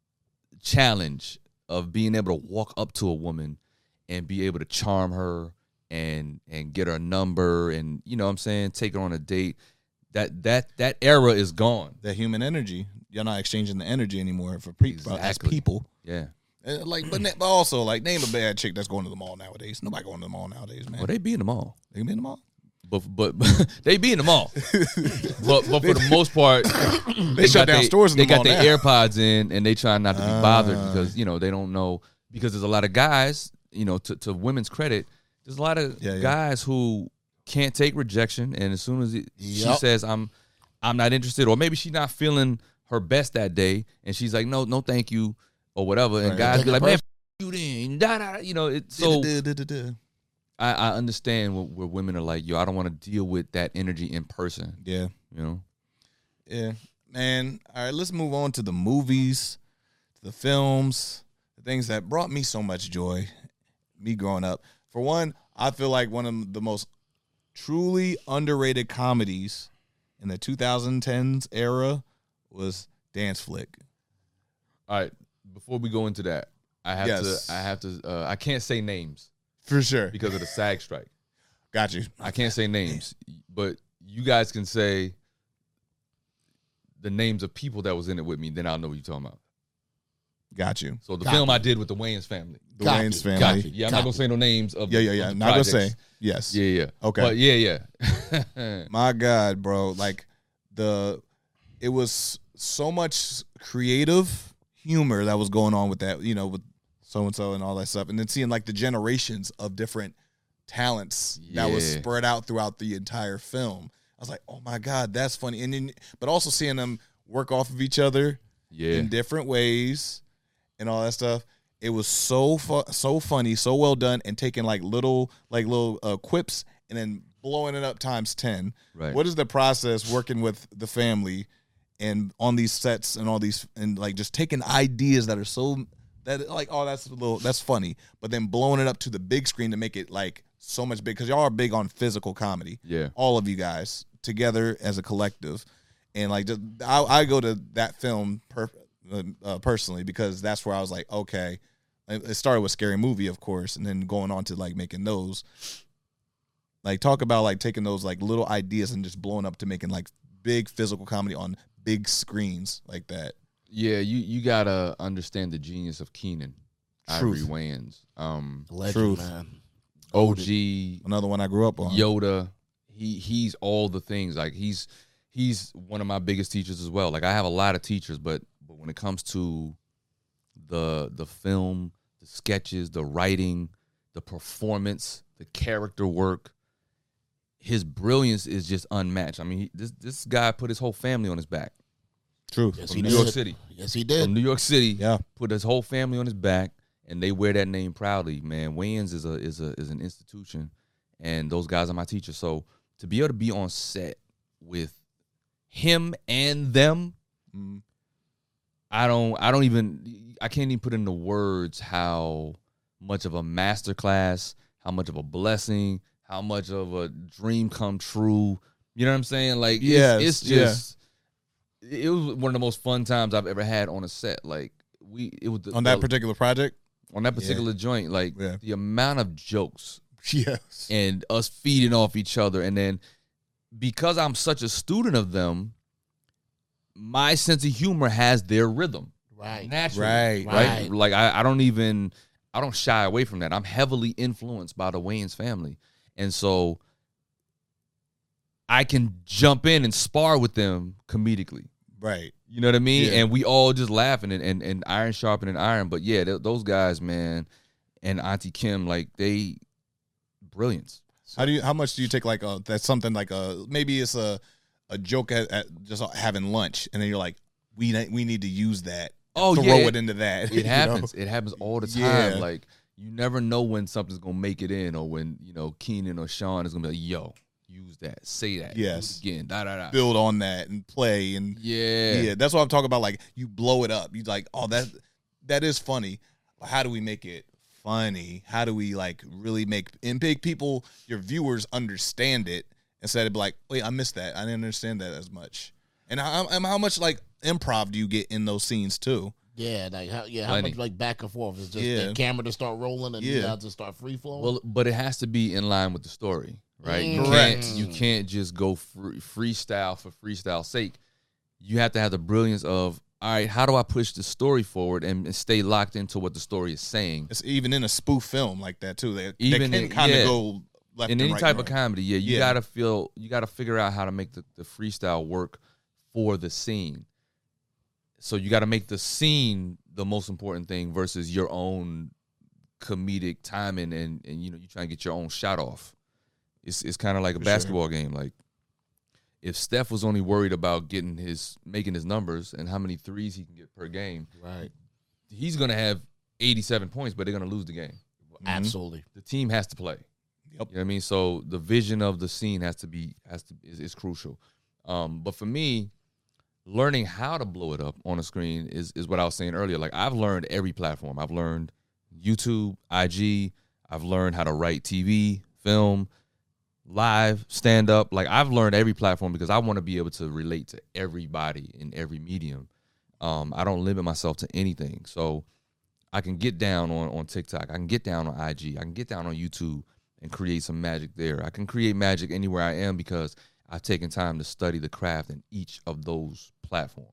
challenge of being able to walk up to a woman and be able to charm her and and get her number and you know what I'm saying, take her on a date. That that that era is gone. The human energy. You're not exchanging the energy anymore for pe- as Exactly. people. Yeah. Uh, Like, but, ne- but also, like, name a bad chick that's going to the mall nowadays. Nobody going to the mall nowadays, man. Well, they be in the mall. They be in the mall. But but, but they be in the mall. but but for the most part, They shut got down they, stores in They the got mall their now. AirPods in, and they try not to be bothered Ah. because you know they don't know. Because there's a lot of guys, you know, to, to women's credit, there's a lot of Yeah, yeah. guys who can't take rejection, and as soon as it, she Yep. says I'm I'm not interested, or maybe she's not feeling her best that day, and she's like, no, no, thank you, or whatever, and Right. guys Take be it like, man, personal. f- you then, da da, you know, it so. Duh-duh-duh-duh-duh. I, I understand where, where women are like, yo, I don't want to deal with that energy in person. Yeah. You know, Yeah. Man. All right, let's move on to the movies, to the films, the things that brought me so much joy, me growing up. For one, I feel like one of the most truly underrated comedies in the twenty tens era was Dance Flick. all right. Before we go into that, I have Yes. to, I have to, uh, I can't say names For sure. because of the SAG strike. Got you. I can't say names, but you guys can say the names of people that was in it with me. Then I'll know what you're talking about. Got you. So the Got film you. I did with the Wayans family. The Got Wayans you. family. Got you. Yeah, I'm Got not gonna you. say no names of. Yeah, the- yeah, yeah. of the Not gonna say. projects. Yes. Yeah, yeah. Okay. But yeah, yeah. My God, bro. Like the it was so much creative humor that was going on with that, you know, with so and so and all that stuff. And then seeing like the generations of different talents that was Yeah. spread out throughout the entire film. I was like, oh my God, that's funny. And then but also seeing them work off of each other yeah. in different ways and all that stuff. It was so fu- so funny, so well done, and taking like little like little uh, quips and then blowing it up times ten. Right. What is the process working with the family and on these sets and all these and like just taking ideas that are so that like oh that's a little that's funny, but then blowing it up to the big screen to make it like so much big because y'all are big on physical comedy. Yeah. All of you guys together as a collective, and like just, I, I go to that film per, uh, personally because that's where I was like, okay, it started with Scary Movie, of course, and then going on to like making those. Like talk about like taking those like little ideas and just blowing up to making like big physical comedy on big screens like that. Yeah, you you gotta understand the genius of Keenan Ivory Truth. Wayans, um, Legend, Truth. man. O G, Another one I grew up on. Yoda. He he's all the things. Like he's he's one of my biggest teachers as well. Like I have a lot of teachers, but but when it comes to the the film, the sketches, the writing, the performance, the character work, his brilliance is just unmatched. I mean, he, this this guy put his whole family on his back. Truth. Yes, From he New did. York City. Yes, he did. From New York City, Yeah. put his whole family on his back, and they wear that name proudly. Man, Wayans is a is a is an institution, and those guys are my teachers. So to be able to be on set with him and them, Mm. I don't I don't even I can't even put into words how much of a masterclass, how much of a blessing, how much of a dream come true. You know what I'm saying? Like, Yes, it's, it's yeah. just, it was one of the most fun times I've ever had on a set. Like, we, it was the, On that the- particular project? on that particular joint, like Yeah. the amount of jokes Yes. and us feeding off each other, and then because I'm such a student of them, my sense of humor has their rhythm. Right. Naturally. Right. Right. Right. Like I, I don't even I don't shy away from that. I'm heavily influenced by the Wayans family. And so I can jump in and spar with them comedically. Right. You know what I mean? Yeah. And we all just laughing and, and, and iron sharpening iron. But yeah, th- those guys, man, and Auntie Kim, like they brilliance. How do you? How much do you take? Like a that's something like a maybe it's a a joke at, at just having lunch, and then you're like, we ne- we need to use that. Oh, throw yeah. it into that. you It know? happens. It happens all the time. Yeah. Like you never know when something's gonna make it in, or when you know Keenan or Sean is gonna be like, "Yo, use that, say that, do it Yes. again, da da da." Build on that and play and Yeah, yeah. That's what I'm talking about. Like you blow it up. You like, oh that that is funny. But how do we make it funny? How do we like really make and make people, your viewers, understand it instead of be like, wait, I missed that. I didn't understand that as much. And how, and how much like improv do you get in those scenes too? Yeah, like how, yeah, how Plenty. much like back and forth? It's just Yeah. the camera to start rolling and you Yeah. guys to start free flowing. Well, but it has to be in line with the story, right? You Correct. can't you can't just go free, freestyle for freestyle's sake. You have to have the brilliance of, all right, how do I push the story forward and, and stay locked into what the story is saying? It's even in a spoof film like that too. They, Even they can in- kind of yeah. go left In and any right type and of right. comedy, yeah, you Yeah. gotta feel, you gotta figure out how to make the, the freestyle work for the scene. So you gotta make the scene the most important thing versus your own comedic timing and, and you know, you try and get your own shot off. It's it's kind of like a For sure. basketball game. Like if Steph was only worried about getting his making his numbers and how many threes he can get per game, right. he's gonna have eighty-seven points, but they're gonna lose the game. Absolutely. The team has to play. Yep. You know what I mean? So the vision of the scene has to be has to is, is crucial. Um, but for me, learning how to blow it up on a screen is is what I was saying earlier. Like I've learned every platform. I've learned YouTube, I G. I've learned how to write T V, film, live, stand up. Like I've learned every platform because I want to be able to relate to everybody in every medium. Um, I don't limit myself to anything. So I can get down on, on TikTok. I can get down on I G. I can get down on YouTube and create some magic there. I can create magic anywhere I am because I've taken time to study the craft in each of those platforms.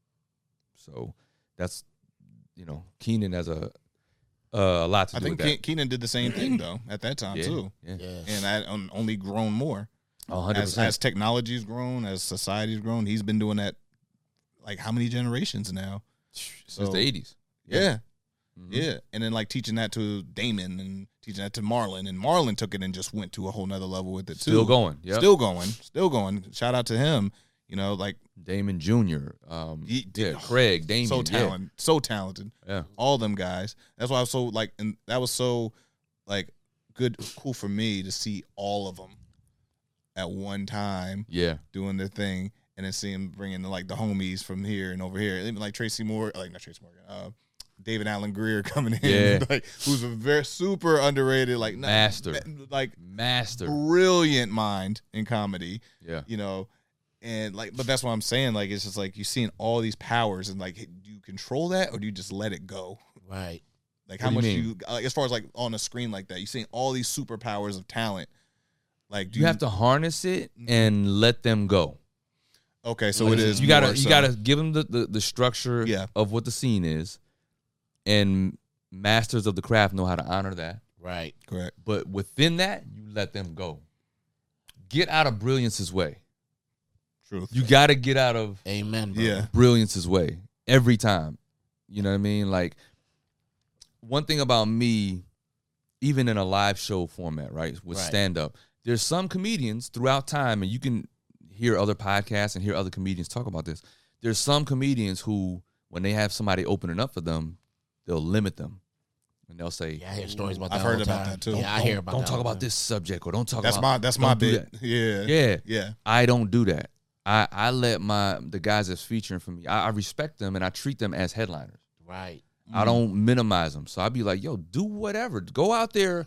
So that's, you know, Keenan has a uh, a lot to I do think with that. Ke- Keenan did the same thing though at that time yeah, too, yeah. Yeah. and that um, only grown more one hundred as percent. as technology's grown, as society's grown. He's been doing that like how many generations now? Since So- the eighties. Yeah. Mhm. Yeah, and then like teaching that to Damon and teaching that to Marlon, and Marlon took it and just went to a whole nother level with it too. Still going. Yeah. still going, still going. Shout out to him. You know, like Damon Junior Um, He- yeah, Craig, Damon. so yeah. talented, so talented. Yeah. All them guys. That's why I was so like, and that was so like good, cool for me to see all of them at one time Yeah. doing their thing, and then see him bringing like the homies from here and over here, even like Tracy Moore, like not Tracy Morgan, uh, David Allen Greer coming in, Yeah. like who's a very super underrated, like not- Master. like Master. brilliant mind in comedy. Yeah. You know, and like, but that's what I'm saying. Like, it's just like you're seeing all these powers, and like, do you control that or do you just let it go? Right. Like, What how do much you do mean? you like as far as like on a screen like that? You're seeing all these superpowers of talent. Like, do You have to harness it and let them go. Okay, so it is. You gotta more you so- gotta give them the, the, the structure Yeah. of what the scene is, and masters of the craft know how to honor that. Right. correct. But within that, you let them go. Get out of Brilliance's way. Truth. You got to get out of Amen, bro. yeah. Brilliance's way every time. You know what I mean? Like, one thing about me, even in a live show format, right, with Right. stand up, there's some comedians throughout time, and you can hear other podcasts and hear other comedians talk about this. There's some comedians who, when they have somebody opening up for them, they'll limit them. And they'll say, Yeah, I hear stories about I've that. heard all the about time. that, too. Yeah, I hear about don't that. talk all the about time. this subject, or don't talk That's about my that's don't my do bit. that. Yeah. Yeah. Yeah. I don't do that. I, I let my the guys that's featuring for me, I, I respect them and I treat them as headliners. Right. I don't minimize them. So I'd be like, yo, do whatever. Go out there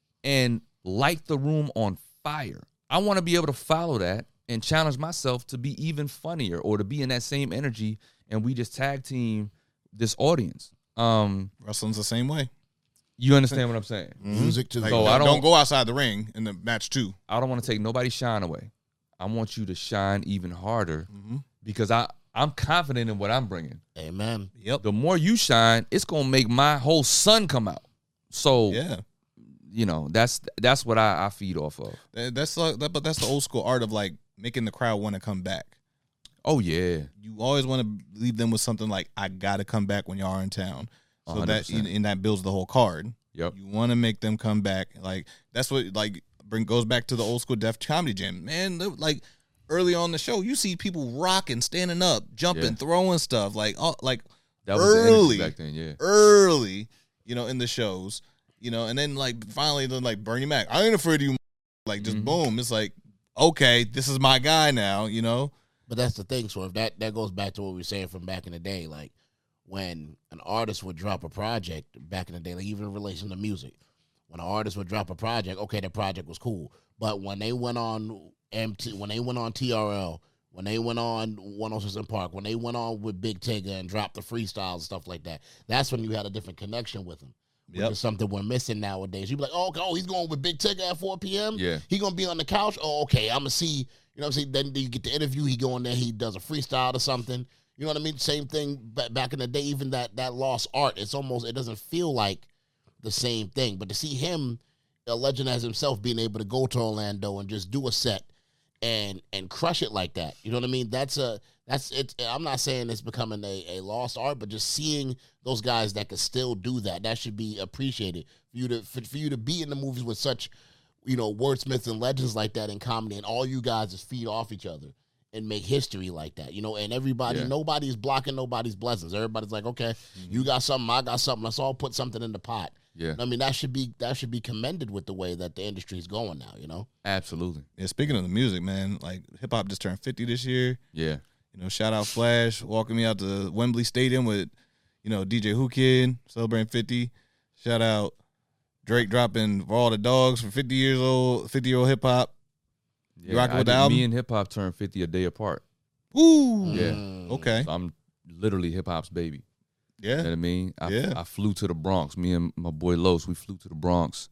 and light the room on fire. I want to be able to follow that and challenge myself to be even funnier or to be in that same energy, and we just tag team this audience. Um, Wrestling's the same way. you understand what I'm saying? Music to Like, the So don't, I don't, don't- go outside the ring in the match too. I don't want to take nobody's shine away. I want you to shine even harder because I, I'm confident in what I'm bringing. Amen. Yep. The more you shine, it's going to make my whole sun come out. So, Yeah. you know, that's that's what I, I feed off of. That- That's like that, but that's the old school art of like making the crowd want to come back. Oh, yeah. You always want to leave them with something like, "I gotta come back when y'all are in town." So one hundred that percent. and that builds the whole card. Yep. You want to make them come back. Like that's what like bring goes back to the old school Def Comedy Jam. Man, they- like early on the show, you see people rocking, standing up, jumping, Yeah. throwing stuff. Like oh, like That was the early energy back then, yeah. early, you know, in the shows, you know, and then like finally, then like Bernie Mac, I ain't afraid of you. Like just Mhm. boom, it's like okay, this is my guy now, you know. But that's the thing, so if that that goes back to what we were saying from back in the day, like when an artist would drop a project back in the day, like even in relation to music, when an artist would drop a project, okay, the project was cool, but when they went on M T, when they went on T R L, when they went on one oh six in Park, when they went on with Big Tigger and dropped the freestyles and stuff like that, that's when you had a different connection with them. Which Yep. is something we're missing nowadays. You'd be like, oh, okay, oh, he's going with Big Tigger at four p.m. Yeah. He gonna be on the couch. Oh, okay, I'm gonna see. You know what I'm saying? Then you get the interview. He go in there. He does a freestyle or something. You know what I mean? Same thing ba- back in the day. Even that that lost art. It's almost. It doesn't feel like the same thing. But to see him, a legend as himself, being able to go to Orlando and just do a set and and crush it like that. You know what I mean? That's a that's it. I'm not saying it's becoming a, a lost art, but just seeing those guys that can still do that, that should be appreciated. For you to for, for you to be in the movies with such, you know, wordsmiths and legends like that in comedy, and all you guys just feed off each other and make history like that, you know. And everybody, Yeah. nobody's blocking nobody's blessings. Everybody's like, okay, you got something, I got something. Let's all put something in the pot. Yeah. I mean, that should be that should be commended with the way that the industry is going now. You know. Absolutely. Yeah, speaking of the music, man, like hip hop just turned fifty this year. Yeah. You know, shout out Flash walking me out to Wembley Stadium with, you know, D J Who Kid celebrating fifty. Shout out Drake dropping For All the Dogs for fifty years old, fifty year old hip hop. Yeah. rocking I with the did- album? Me and hip hop turned fifty a day apart. Ooh, Yeah. Mm. okay, So I'm literally hip hop's baby. You know yeah, what I mean? I, Yeah. I flew to the Bronx. Me and my boy Los, we flew to the Bronx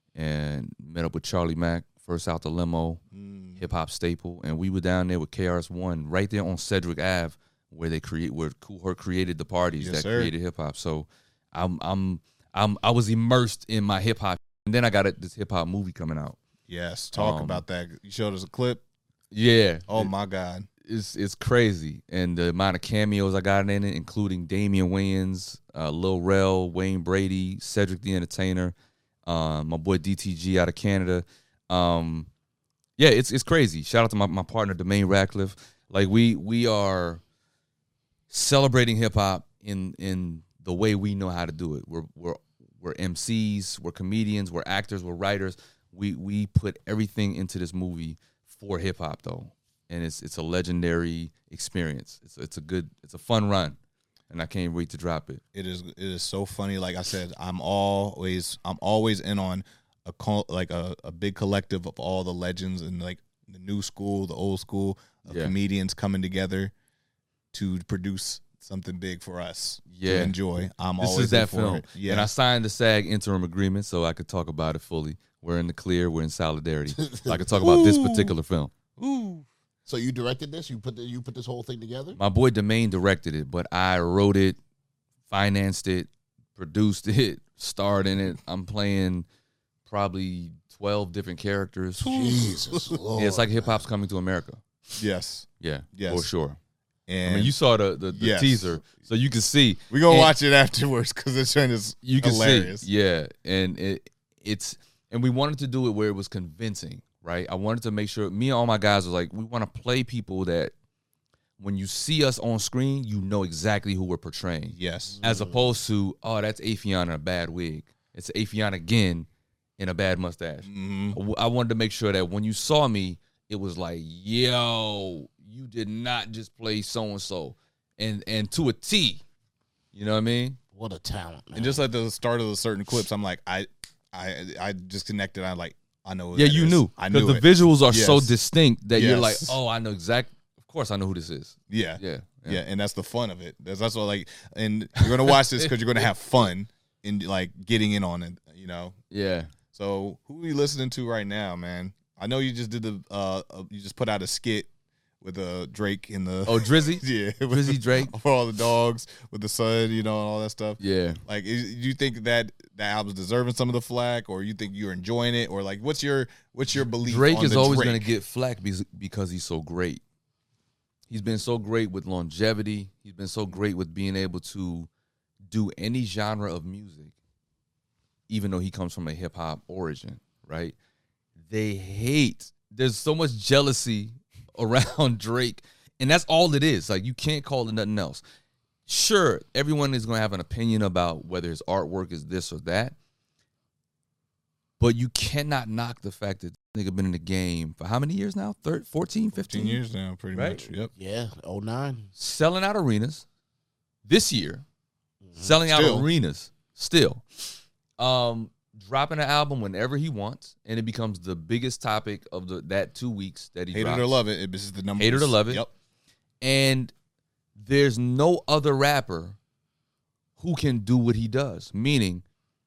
and met up with Charlie Mack, first out the limo, Mm. hip hop staple, and we were down there with K R S One, right there on Cedric Ave, where they create where Kool Herc created the parties Yes, that sir. created hip hop. So I'm I'm I'm I was immersed in my hip hop, and then I got a, this hip hop movie coming out. yes. Talk Um, about that. You showed us a clip. Yeah. Oh It- my God, it's it's crazy, and the amount of cameos I got in it, including Damian Wayans, uh, Lil Rel, Wayne Brady, Cedric the Entertainer, uh, my boy D T G out of Canada. Um, yeah, it's it's crazy. Shout out to my, my partner Demaine Ratcliffe. Like we we are celebrating hip hop in in the way we know how to do it. We're we're we're M Cs, we're comedians, we're actors, we're writers. We we put everything into this movie for hip hop though. And it's it's a legendary experience. It's it's a good it's a fun run. and I can't wait to drop it. It is it is so funny. Like I said, I'm always I'm always in on a col- like a, a big collective of all the legends and like the new school, the old school of Yeah. comedians coming together to produce something big for us Yeah. to enjoy. I'm This always is that in for film. it. Yeah. And I signed the SAG interim agreement so I could talk about it fully. We're in the clear. We're in solidarity. So I could talk about this particular film. Ooh. So you directed this? You put the, you put this whole thing together? My boy Demaine directed it, but I wrote it, financed it, produced it, starred in it. I'm playing probably twelve different characters. Jesus Lord. Yeah, it's like hip hop's coming to America. Yes. Yeah, Yes. for sure. And I mean, you saw the the, the Yes. teaser, so you can see. we're gonna and watch it afterwards because the trend is You can hilarious. see, yeah, and it it's and we wanted to do it where it was convincing, right? I wanted to make sure me and all my guys was like, we want to play people that when you see us on screen, you know exactly who we're portraying. Yes. As opposed to, oh, that's Afion in a bad wig. It's Afion again in a bad mustache. hmm I wanted to make sure that when you saw me, it was like, yo, you did not just play so and so, and and to a T. You know what I mean? What a talent, man. And just like the start of the certain clips, I'm like, I, I, I just connected. I'm like, I know. Who Yeah, that you is. knew. I 'Cause knew the it. visuals are so Yes. distinct that you're like, Yes. oh, I know exact. Of course, I know who this is. Yeah. Yeah, Yeah, and that's the fun of it. That's, that's what like, and you're gonna watch this because you're gonna have fun in like getting in on it. You know. yeah. So who are you listening to right now, man? I know you just did the, uh, uh you just put out a skit with uh Drake in the. Oh, Drizzy, yeah, Drizzy Drake. for all the dogs with the sun, you know, and all that stuff. Yeah. Like, is, do you think that that album's deserving some of the flack, or you think you're enjoying it, or like, what's your what's your belief? Drake on is the always Drake? going to get flack because, because he's so great. He's been so great with longevity. He's been so great with being able to do any genre of music, even though he comes from a hip hop origin, right? They hate. There's so much jealousy around Drake, and that's all it is. Like, you can't call it nothing else. Sure, everyone is going to have an opinion about whether his artwork is this or that, but you cannot knock the fact that this nigga been in the game for how many years now? thirteen, fourteen, fifteen? fifteen years now, pretty Right? much. Yep. Yeah, oh nine. Selling out arenas this year. Selling out Still. arenas still. Um, dropping an album whenever he wants, and it becomes the biggest topic of the that two weeks that he Hate drops. it or love it, this is the number. Hate it or love it. Yep. And there's no other rapper who can do what he does. Meaning,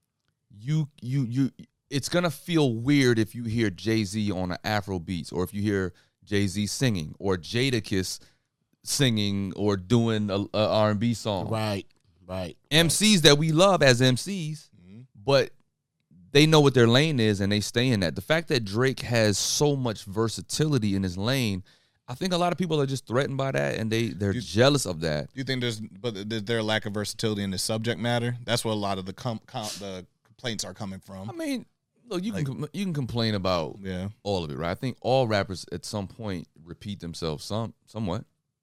you you you it's gonna feel weird if you hear Jay-Z on an Afro beats, or if you hear Jay-Z singing, or Jadakiss singing, or doing a, a R and B song. Right, right. M Cs that we love as M Cs, Mhm. but they know what their lane is and they stay in that. The fact that Drake has so much versatility in his lane, I think a lot of people are just threatened by that, and they they're You- jealous of that. Do you think there's, but is there a lack of versatility in the subject matter? That's where a lot of the com, com the complaints are coming I from. mean, look, you can com- you can complain about Yeah, all of it, right? I think all rappers at some point repeat themselves some somewhat,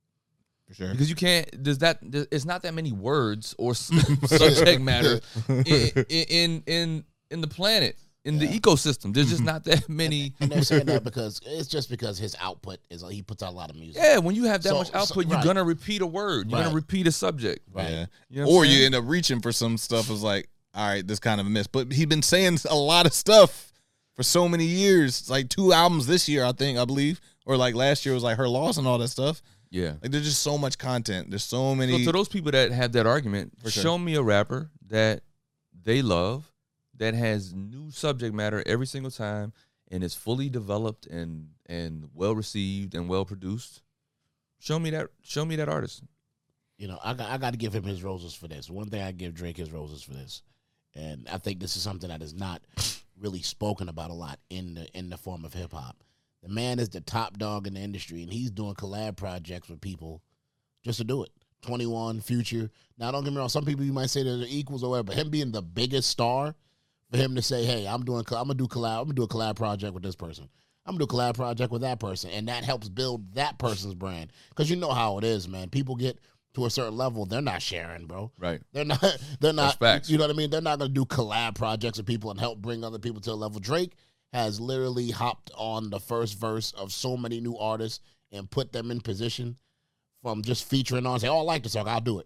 for sure. because you can't. There's that. There, it's not that many words or s- subject matter in in in in the planet, in the ecosystem. There's just not that many. And they're saying that because it's just because his output is like he puts out a lot of music. Yeah, when you have that So- much so- output, you're right. gonna repeat a word. You're Right. gonna repeat a subject. Right. Yeah. You know what I'm Or you saying? end up reaching for some stuff. Is like, all right, this kind of a miss. But he's been saying a lot of stuff for so many years. It's like two albums this year, I think, I believe, or like last year was like Her Loss and all that stuff. Yeah. Like, there's just so much content. There's so So many. to those people that have that argument, For sure. show me a rapper that they love that has new subject matter every single time and is fully developed and and well received and well produced. Show me that. Show me that artist. You know, I got I got to give him his roses for this. One thing I give Drake his roses for this, and I think this is something that is not really spoken about a lot in the in the form of hip hop. The man is the top dog in the industry, and he's doing collab projects with people just to do it. twenty-one, Future. Now, don't get me wrong. Some people you might say they're equals or whatever, but him being the biggest star, for him to say, "Hey, I'm doing, I'm gonna do collab, I'm gonna do a collab project with this person. I'm gonna do a collab project with that person," and that helps build that person's brand. Because you know how it is, man. People get to a certain level, they're not sharing, bro. Right. They're not. They're not. That's facts. You know what I mean? They're not gonna do collab projects with people and help bring other people to a level. Drake has literally hopped on the first verse of so many new artists and put them in position from just featuring on. Say, "Oh, I like this song. I'll do it."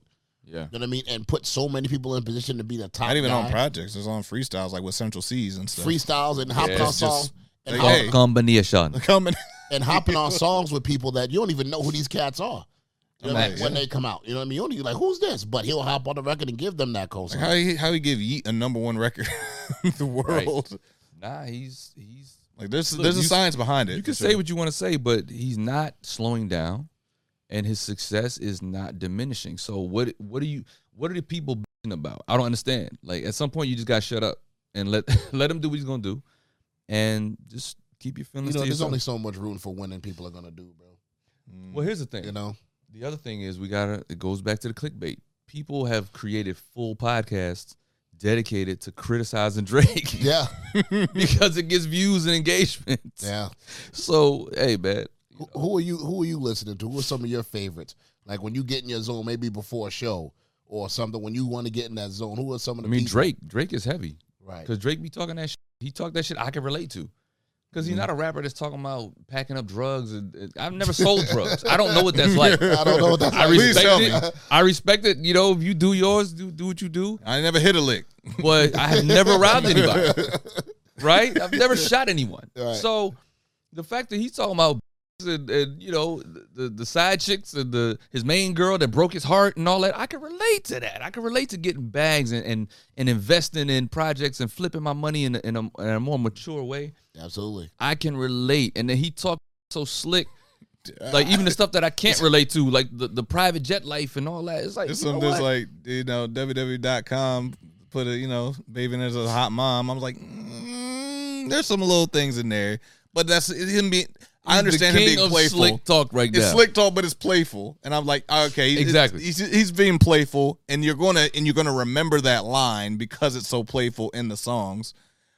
Yeah. You know what I mean? And put so many people in position to be the top Not even guy. on projects. It's on freestyles like with Central Seas and stuff. Freestyles and hopping Yeah, on it's songs. just- And, Like, hop- hey. Combination. Coming. and hopping on songs with people that you don't even know who these cats are. You know what I mean? Right, When yeah. they come out. You know what I mean? You don't even like, who's this? But he'll hop on the record and give them that cosign. Like how he how he give Yeet a number one record in the world? Nah, he's he's. Like there's Look, there's a you- science behind it. You can for say sure. what you want to say, but he's not slowing down, and his success is not diminishing. So what what are you what are the people bitching about? I don't understand. Like at some point, you just got to shut up and let let him do what he's gonna do, and just keep your You feelings know, to there's yourself. only so much room for winning people are gonna do, bro. Well, here's the thing. You know? The other thing is we gotta. It goes back to the clickbait. People have created full podcasts dedicated to criticizing Drake Yeah. because it gets views and engagement. Yeah. So hey, man. Who, who are you who are you listening to? Who are some of your favorites? Like when you get in your zone, maybe before a show or something, when you want to get in that zone, who are some of I the mean, people? Drake. Drake is heavy. Right. Because Drake be talking that shit. He talk that shit I can relate to. Because he's not a rapper that's talking about packing up drugs. And, and I've never sold drugs. I don't know what that's like. I don't know what that's I like. Please tell respect it. I respect it. You know, if you do yours, do do what you do. I never hit a lick. But I have never robbed anybody. Right? I've never shot anyone. Right. So the fact that he's talking about and, and you know the the side chicks and the his main girl that broke his heart and all that, I can relate to that. I can relate to getting bags and and, and investing in projects and flipping my money in a, in, a, in a more mature way. Absolutely. I can relate. And then he talked so slick, like even the stuff that I can't relate to, like the, the private jet life and all that. It's like It's you know some just what? like you know w w w dot com put a you know baby as a hot mom. I was like, mm, there's some little things in there, but that's him being. I He's understand the him king being of playful. Slick talk right It's now. slick talk, but it's playful, and I'm like, okay, it's- Exactly. He's, he's being playful, and you're gonna and you're gonna remember that line because it's so playful in the songs.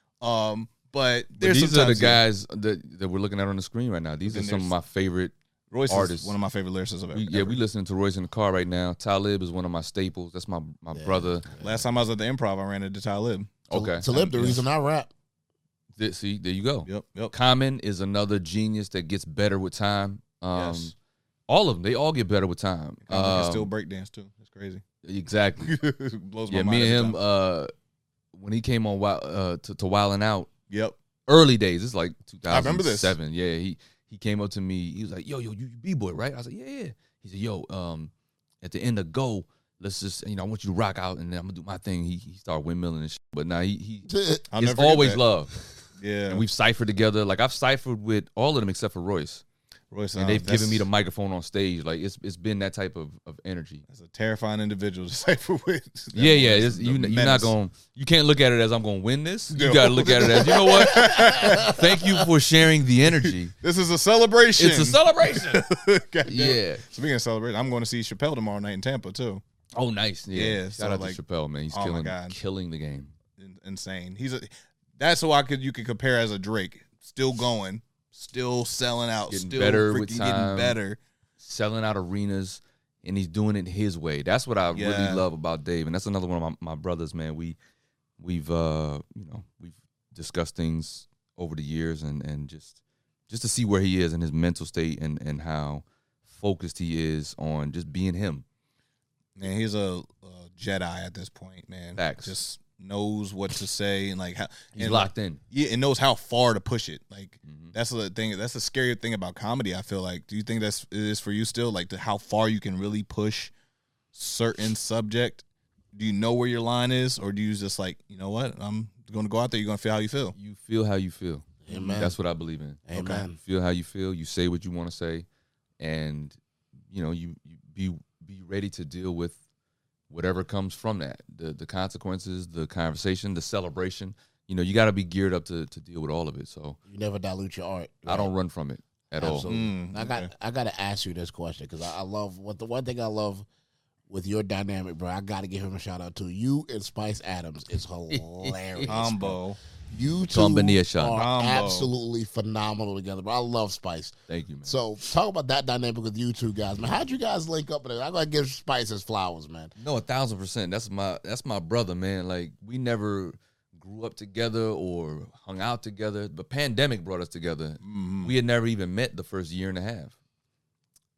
Um, but But there's these are the sometimes, yeah, guys that, that we're looking at on the screen right now. These are And some of my favorite. Royce artists. is one of my favorite lyricists of ever. We, yeah, ever. we listening to Royce in the car right now. Talib is one of my staples. That's my my brother. Last time I was at the Improv, I ran into Talib. Okay, To live the Yeah. reason I rap. Th- see, there you go. Yep, yep. Common is another genius that gets better with time. Um, Yes. All of them, they all get better with time. Common can Um, still break dance too. It's crazy. exactly. Blows my Yeah, mind me and every him. time. Uh, when he came on Wild, uh, to, to Wildin' Out, Yep. early days. It's like two thousand seven. remember this. Yeah, he he came up to me. He was like, "Yo, yo, you, you b-boy, right?" I was like, "Yeah, yeah." He said, "Yo, um, at the end of Go, let's just, you know, I want you to rock out, and then I'm gonna do my thing." He he started windmilling and shit, but now he he I'll it's never forget always that. love. Yeah. And we've ciphered together. Like I've ciphered with all of them except for Royce, Royce, and uh, they've given me the that's- microphone on stage. Like it's it's been that type of, of energy. That's a terrifying individual to cipher with. That Yeah, yeah. boy It's, is you, the you're not menace. going. You can't look at it as I'm going to win this. You No. got to look at it as, you know what? Thank you for sharing the energy. This is a celebration. It's a celebration. Goddamn. Yeah. Speaking of celebration, I'm going to see Chappelle tomorrow night in Tampa too. Oh, nice. Yeah. Yeah, Shout so, out like, to Chappelle, man. He's oh my killing, God. killing the game. In- Insane. He's a. That's who I could you could compare as a Drake. Still going, still selling out, Getting still better freaking with getting time. better. Selling out arenas, and he's doing it his way. That's what I Yeah. really love about Dave, and that's another one of my, my brothers, man. We we've uh you know we've discussed things over the years, and and just just to see where he is in his mental state, and and how focused he is on just being him. Man, he's a, a Jedi at this point, man. Facts. Just knows what to say and like how He's and locked in. Yeah, and knows how far to push it. Like Mhm. that's the thing. That's the scary thing about comedy. I feel like. Do you think that's it is for you still? Like the, how far you can really push certain subject. Do you know where your line is, or do you just like you know what? I'm going to go out there. You're going to feel how you feel. You feel how you feel. Amen. That's what I believe in. Amen. You feel how you feel. You say what you want to say, and you know you, you be be ready to deal with whatever comes from that. The the consequences, the conversation, the celebration. You know, you got to be geared up to to deal with all of it. So You never dilute your art. I don't run from it at Absolutely. Mm, I got okay. I got to ask you this question because I, I love what the one thing I love with your dynamic, bro. I got to give him a shout out to you and Spice Adams. It's hilarious. bro. Combo. You two Combination. are Combo. absolutely phenomenal together, bro. I love Spice. all. Thank you, man. So talk about that dynamic with you two guys, man. How'd you guys link up? I gotta give Spice his flowers, man. No, a thousand percent. That's my that's my brother, man. Like we never grew up together or hung out together. The pandemic brought us together. Mhm. We had never even met the first year and a half.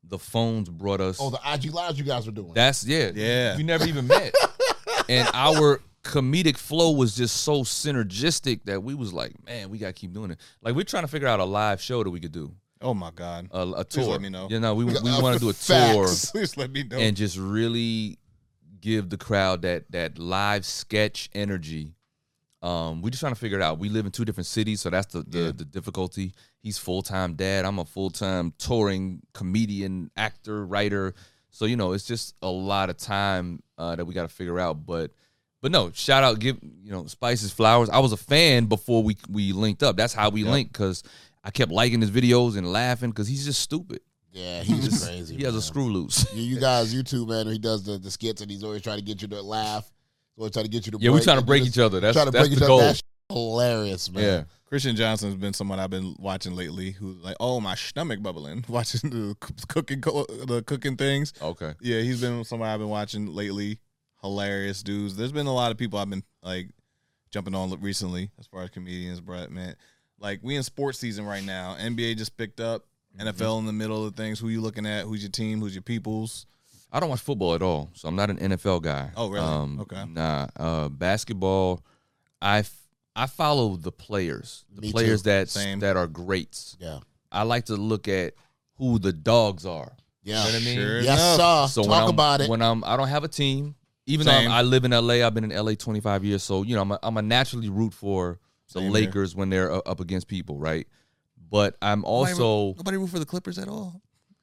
the phones brought us. Oh, the I G lives you guys were doing. That's yeah, Yeah. We never even met, and our comedic flow was just so synergistic that we was like, man, we gotta keep doing it. Like we're trying to figure out a live show that we could do, Oh my God. a, a Please tour. let me know. You know, we we Uh, want to do a tour facts. Please let me know. and just really give the crowd that that live sketch energy. Um, we're just trying to figure it out. We live in two different cities, so that's the the, Yeah. the difficulty. He's full time dad. I'm a full time touring comedian, actor, writer. So you know, it's just a lot of time uh, that we got to figure out. But but no, shout out, give you know Spices flowers. I was a fan before we we linked up. That's how we Yep. linked because I kept liking his videos and laughing because he's just stupid. yeah, he's crazy. He has man. a screw loose. You, you guys, you too, man. He does the, the skits and he's always trying to get you to laugh. He's always trying to get you to Yeah, break. we trying to and break just each other. That's trying to that's break the each goal. other. That's hilarious, man. Yeah. Christian Johnson's been someone I've been watching lately who's like, oh, my stomach bubbling, watching the c- cooking co- the cooking things. Okay. Yeah, he's been someone I've been watching lately. Hilarious dudes. There's been a lot of people I've been like jumping on recently as far as comedians, Brett, man. Like we in sports season right now. N B A just picked up. N F L in the middle of things. Who you looking at? Who's your team? Who's your peoples? I don't watch football at all, so I'm not an N F L guy. Oh, really? Um, Okay. Nah. Uh, basketball, I f- I follow the players, the Me players too. that Same. that are greats. Yeah. I like to look at who the dogs are. Yeah. You know what I mean? Sure Yes, enough. sir. So when Talk I'm, about it. When I'm, I don't have a team. Even though Same. I'm, I live in L A, I've been in L A twenty-five years. So you know, I'm a, I'm a naturally root for the Same here. Lakers when they're uh, up against people, right? But I'm also nobody root for the Clippers at all.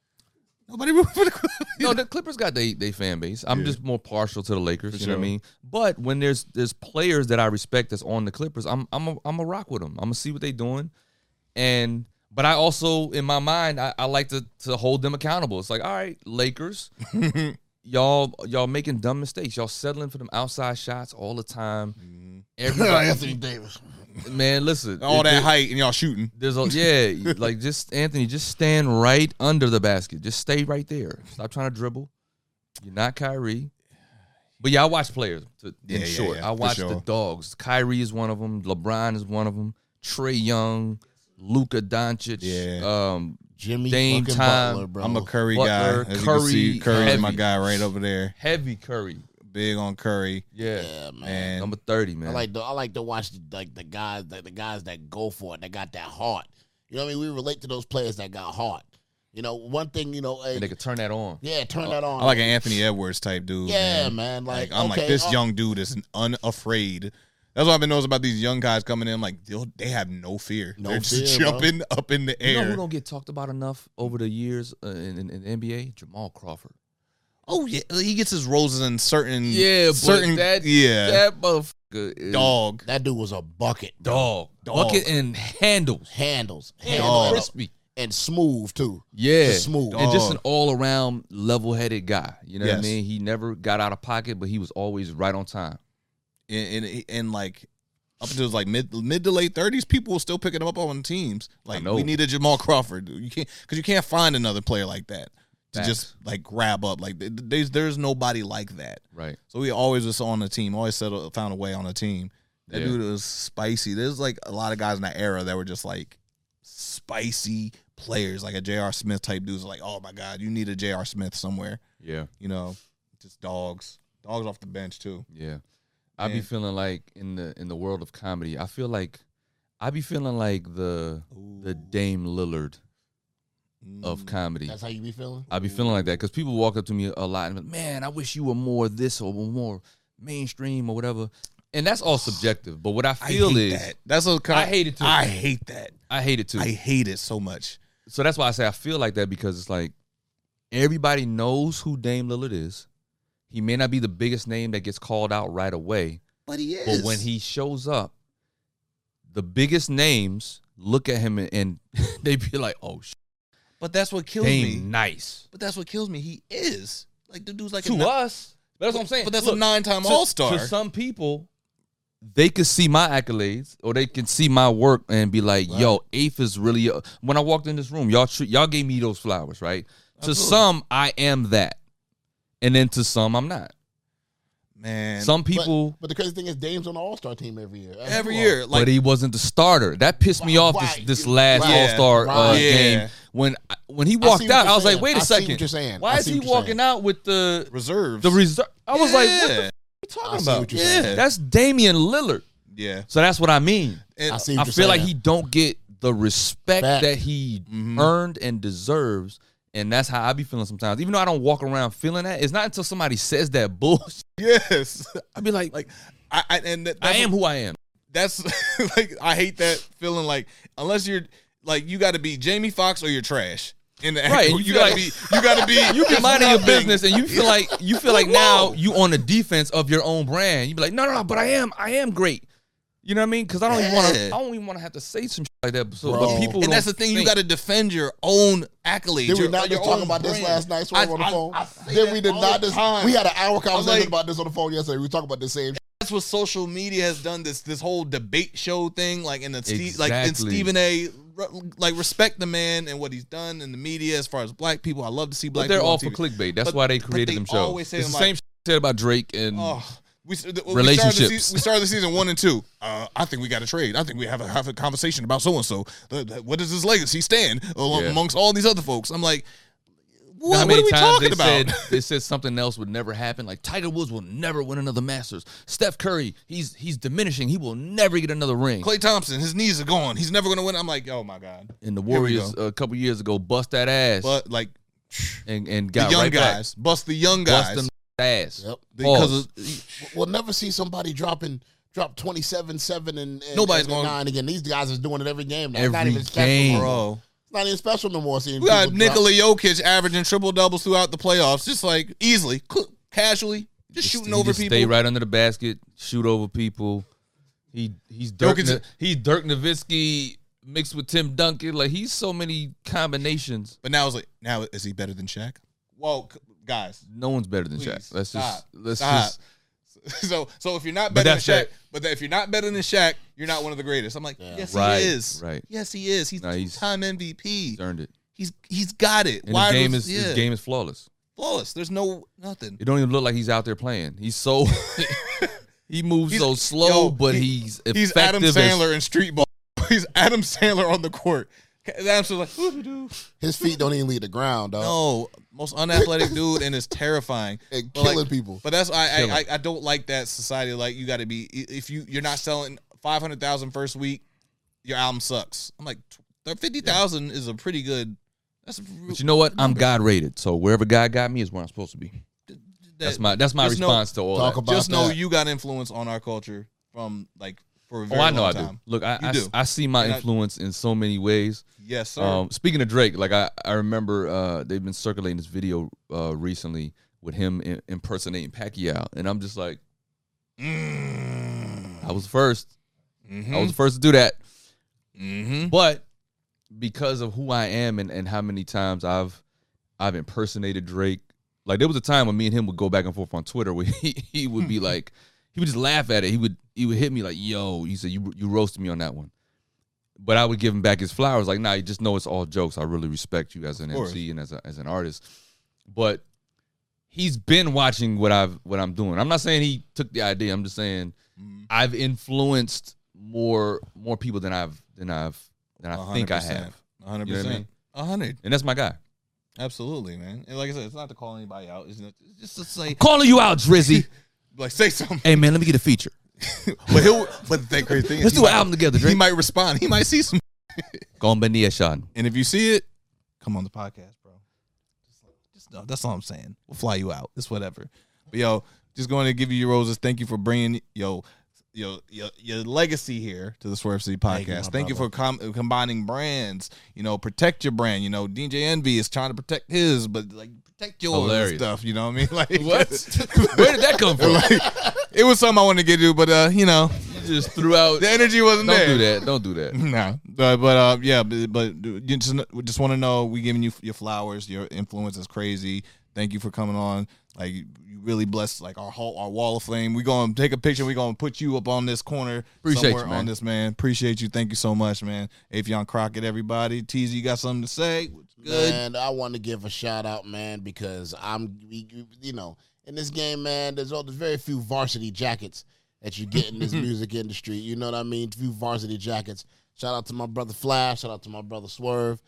Nobody root for the Clippers. no, the Clippers got they they fan base. I'm Yeah. just more partial to the Lakers. For you know what I sure. mean? But when there's there's players that I respect that's on the Clippers, I'm I'm a, I'm a rock with them. I'm gonna see what they doing, and but I also in my mind I, I like to to hold them accountable. It's like, all right, Lakers, y'all y'all making dumb mistakes. Y'all settling for them outside shots all the time. Everybody, Anthony Davis. man, listen, All it- that it- height and y'all shooting. There's a yeah, like just Anthony, just stand right under the basket. Just stay right there. Stop trying to dribble. You're not Kyrie. But yeah, I watch players. To, in Yeah, yeah, short, yeah, I for watch sure. the dogs. Kyrie is one of them. LeBron is one of them. Trey Young, Luka Doncic. Yeah. Um, Jimmy Dame fucking time. Butler, bro. I'm a Curry Butler, guy. As Curry, you can see, Curry is my heavy. guy right over there. heavy Curry. Big on Curry. Yeah. Yeah, man. And Number thirty, man. I like to I like to watch the, like the guys like the guys that go for it. That got that heart. You know what I mean? We relate to those players that got heart. You know, one thing. You know, hey, and they could turn that on. yeah, turn that on. I like an Anthony Edwards type dude. Yeah, man. man. Like, I'm okay, like, this uh, young dude is unafraid. That's what I've been noticing about these young guys coming in. I'm like, they'll- they have no fear. No They're just fear, bro. jumping up in the You know air. who don't get talked about enough over the years uh, in, in, in the N B A? Jamal Crawford. oh yeah, he gets his roses in certain Yeah, but certain that yeah that motherfucker is dog. That dude was a bucket, bro. dog, Dog. bucket and handles, handles, and handles, crispy, and smooth too. yeah, Just smooth. and just Dog. an all around level headed guy. You know what I Yes. mean? He never got out of pocket, but he was always right on time. And, and and like up until like mid mid to late thirties, people were still picking him up on teams. Like know. we need a Jamal Crawford. You can't because you can't find another player like that to Facts. just like grab up. Like th- there's there's nobody like that. Right. So we always was on the team. Always settled, found a way on the team. That Yeah. dude was spicy. There's like a lot of guys in that era that were just like spicy players, like a J R. Smith type dudes. Like, oh my god, you need a J R. Smith somewhere. Yeah. You know, just dogs, dogs off the bench too. Yeah. I be Man. feeling like in the in the world of comedy, I feel like I be feeling like the the Dame Lillard of comedy. That's how you be feeling. I be feeling like that because people walk up to me a lot and be like, man, I wish you were more this or more mainstream or whatever. And that's all subjective. But what I I feel hate is that. That's what kind I hate it too. I hate that. I hate it too. I hate it so much. So that's why I say I feel like that because it's like everybody knows who Dame Lillard is. He may not be the biggest name that gets called out right away, But he is. but when he shows up, the biggest names look at him and, and they be like, "Oh, sh- But that's what kills Dame, me. nice." But that's what kills me. He is like the dude's like To a, us, but that's what I'm saying. But that's Look, a nine-time to- All Star. To some people, they could see my accolades or they can see my work and be like, "Yo, Eighth is really." A-. When I walked in this room, y'all tr- y'all gave me those flowers, right? To Absolutely. some, I am that, and then to some, I'm not. Man, Some But- people, But, the crazy thing is, Dame's on the All Star team every year. every Well, year, like but he wasn't the starter. That pissed me Right, off this right. this last Right. All Star uh, Right. game Yeah. when when he I see walked what out, you're I was like, saying. wait a I see second, what you're saying. why I is see he what you're walking saying. out with the Reserves. the reserve? I was like, what the Yeah. f- you talking I see about? what you're Yeah. saying. That's Damian Lillard. Yeah. So that's what I mean. And I see I what you're feel like saying. he don't get the respect Fact. that he Mhm. earned and deserves, and that's how I be feeling sometimes. Even though I don't walk around feeling that, it's not until somebody says that bullshit. yes. I be like, Like I, I and that, I that's am what- who I am. That's like I hate that feeling. Like unless you're like you got to be Jamie Foxx or you're trash. In the Right, you, you you feel gotta like- be. You gotta be. You be there's minding your nothing. business, and you feel like you feel like now Whoa. you on the defense of your own brand. You be like, no, no, no, but I am, I am great. You know what I mean? Because I don't even want to. Yeah. I don't even want to have to say some shit like that. So, Bro. but people, And that's the don't thing. You think- got to defend your own accolades. Did we your, not your just talk own about this brand. last night? Swerve I- on the I- phone. I say Then that we did all not. the Just, time. we had an hour conversation like- about this on the phone yesterday. We talked about the same. That's what social media has done. This this whole debate show thing, like in the Steve, like in Exactly. Stephen A. Like respect the man and what he's done in the media as far as black people. I love to see black. But they're people on all for T V. clickbait. That's But- why they but created they them shows. always say It's the them same like- shit said about Drake and Oh, we, we started the Relationships. season, we started the season one and two. Uh, I think we got to trade. I think we have a, have a conversation about so and so. What does his legacy stand al- Yeah. amongst all these other folks? I'm like, You know what, how what many are we times talking they about? said they said something else would never happen? Like Tiger Woods will never win another Masters. Steph Curry, he's he's diminishing. He will never get another ring. Klay Thompson, his knees are gone. He's never going to win. I'm like, oh my god. And the Here we Warriors uh, a couple years ago bust that ass But like and and the got young right guys, bust the young back. guys Bust them ass. Yep. because Pause. of, We'll never see somebody dropping drop twenty-seven, seven, and, and Nobody's and going- nine again. These guys is doing it every game now. It's not Every even special game. no more. bro. It's not even special no more. Seeing We got people drop- Nikola Jokic averaging triple doubles throughout the playoffs, just like easily, cl- casually, just, shooting he over just people. Stay right under the basket, shoot over people. He he's Dirk. Jokic- No- he's Dirk Nowitzki mixed with Tim Duncan. Like he's so many combinations. But now it's like, now is he better than Shaq? Whoa, c- guys. No one's better than Please, Shaq. Let's stop. just let's Stop. just. So, so if you're not But better than that's Shaq, that- but if you're not better than Shaq, you're not one of the greatest. I'm like, Yeah. yes, Right, he is. right. Yes, he is. He's No, he's- two-time M V P. He's earned it. He's he's got it. And Why his game was- is yeah, his game is flawless. flawless. There's no nothing. It don't even look like he's out there playing. He's so he moves He's- so slow, yo, but he- he's effective. He's Adam as- Sandler in Street Ball. He's Adam Sandler on the court. Adam's like, whoop-de-doo. His feet don't even leave the ground, dog. no, most unathletic dude, and it's terrifying. And But, like, killing people. But that's why I, Killing. I I don't like that society. Like you got to be if you you're not selling five hundred thousand first week, your album sucks. I'm like fifty thousand is a pretty good. That's a, But you know what? I'm God rated, so wherever God got me is where I'm supposed to be. That's my that's my There's no- response to all Talk that. about just know that. you got influence on our culture from like for a Oh, very I know I long do. time. Look, I You I, do. I see my And I- influence in so many ways. Yes, sir. Um, speaking of Drake, like I, I remember uh, they've been circulating this video uh, recently with him in, impersonating Pacquiao, and I'm just like, mm. I was first. Mm-hmm. I was the first to do that. Mm-hmm. But because of who I am and, and how many times I've I've impersonated Drake, like there was a time when me and him would go back and forth on Twitter where he, he would be like, he would just laugh at it. He would he would hit me like, yo, he said, you you roasted me on that one. But I would give him back his flowers. Like, nah, you just know it's all jokes. I really respect you as an Of course. M C and as a, as an artist. But he's been watching what I've what I'm doing. I'm not saying he took the idea. I'm just saying Mm-hmm. I've influenced more more people than I've than I've than I think I have. A hundred You know what I percent. A hundred. And that's my guy. Absolutely, man. And like I said, it's not to call anybody out. It's, not, it's just to say, Calling you out, Drizzy. like, say something. Hey man, let me get a feature. But he'll. But the crazy thing is, Let's he do an might- album together, He Drake. might respond. He might see some. Gombania Sean. And if you see it, come on the podcast, bro. Just, just no, that's all I'm saying. We'll fly you out. It's whatever. But yo, just going to give you your roses. Thank you for bringing yo. Your, your your legacy here to the Swerve City Thank you, podcast. my Thank you, brother. for com- combining brands. You know, protect your brand. You know, D J Envy is trying to protect his, but like protect yours and Hilarious. stuff. You know what I mean? Like What? Where did that come from? like, it was something I wanted to get to, but uh, you know, You just threw out. the energy wasn't Don't there. do that. Don't do that. No, but, but uh, yeah, but, but you just we just want to know we giving you your flowers. Your influence is crazy. Thank you for coming on. Like you really blessed like our whole our wall of flame. We gonna take a picture. We gonna put you up on this corner Appreciate somewhere you, man. on this man. Appreciate you. Thank you so much, man. Afion Crockett, everybody. Teasy, you got something to say? What's good? Man, I want to give a shout out, man, because I'm, you know, in this game, man, there's all there's very few varsity jackets that you get in this music industry. You know what I mean? Few varsity jackets. Shout out to my brother Flash. Shout out to my brother Swerve.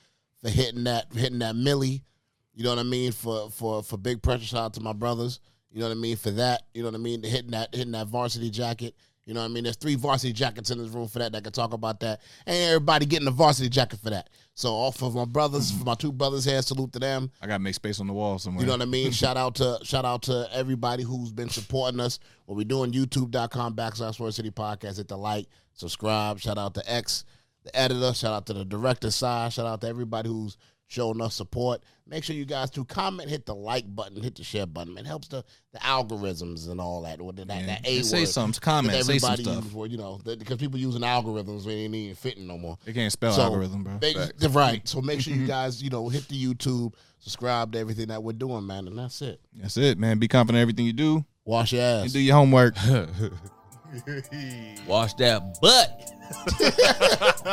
for hitting that hitting that millie. You know what I mean? For for for Big Pressure, shout out to my brothers. You know what I mean? For that, you know what I mean? Hitting that hitting that varsity jacket. You know what I mean? There's three varsity jackets in this room for that that can talk about that. Ain't everybody getting a varsity jacket for that. So all for my brothers, for my two brothers here, salute to them. I gotta make space on the wall somewhere. You know what I mean? shout out to shout out to everybody who's been supporting us. What we doing, youtube.com backslash Swerve City Podcast. Hit the like, subscribe. Shout out to X, the editor. Shout out to the director side. Shout out to everybody who's showing us support. Make sure you guys do comment, hit the like button, hit the share button. It helps the, the algorithms and all that. That, Yeah. that A Say word something, comment, that say some everybody stuff. use for, you know, that, because people using algorithms, they ain't even fitting no more. They can't spell So, algorithm, bro. Make, right. So make sure you guys, you know, hit the YouTube, subscribe to everything that we're doing, man, and that's it. That's it, man. Be confident in everything you do. Wash your And ass. do your homework. Wash that butt.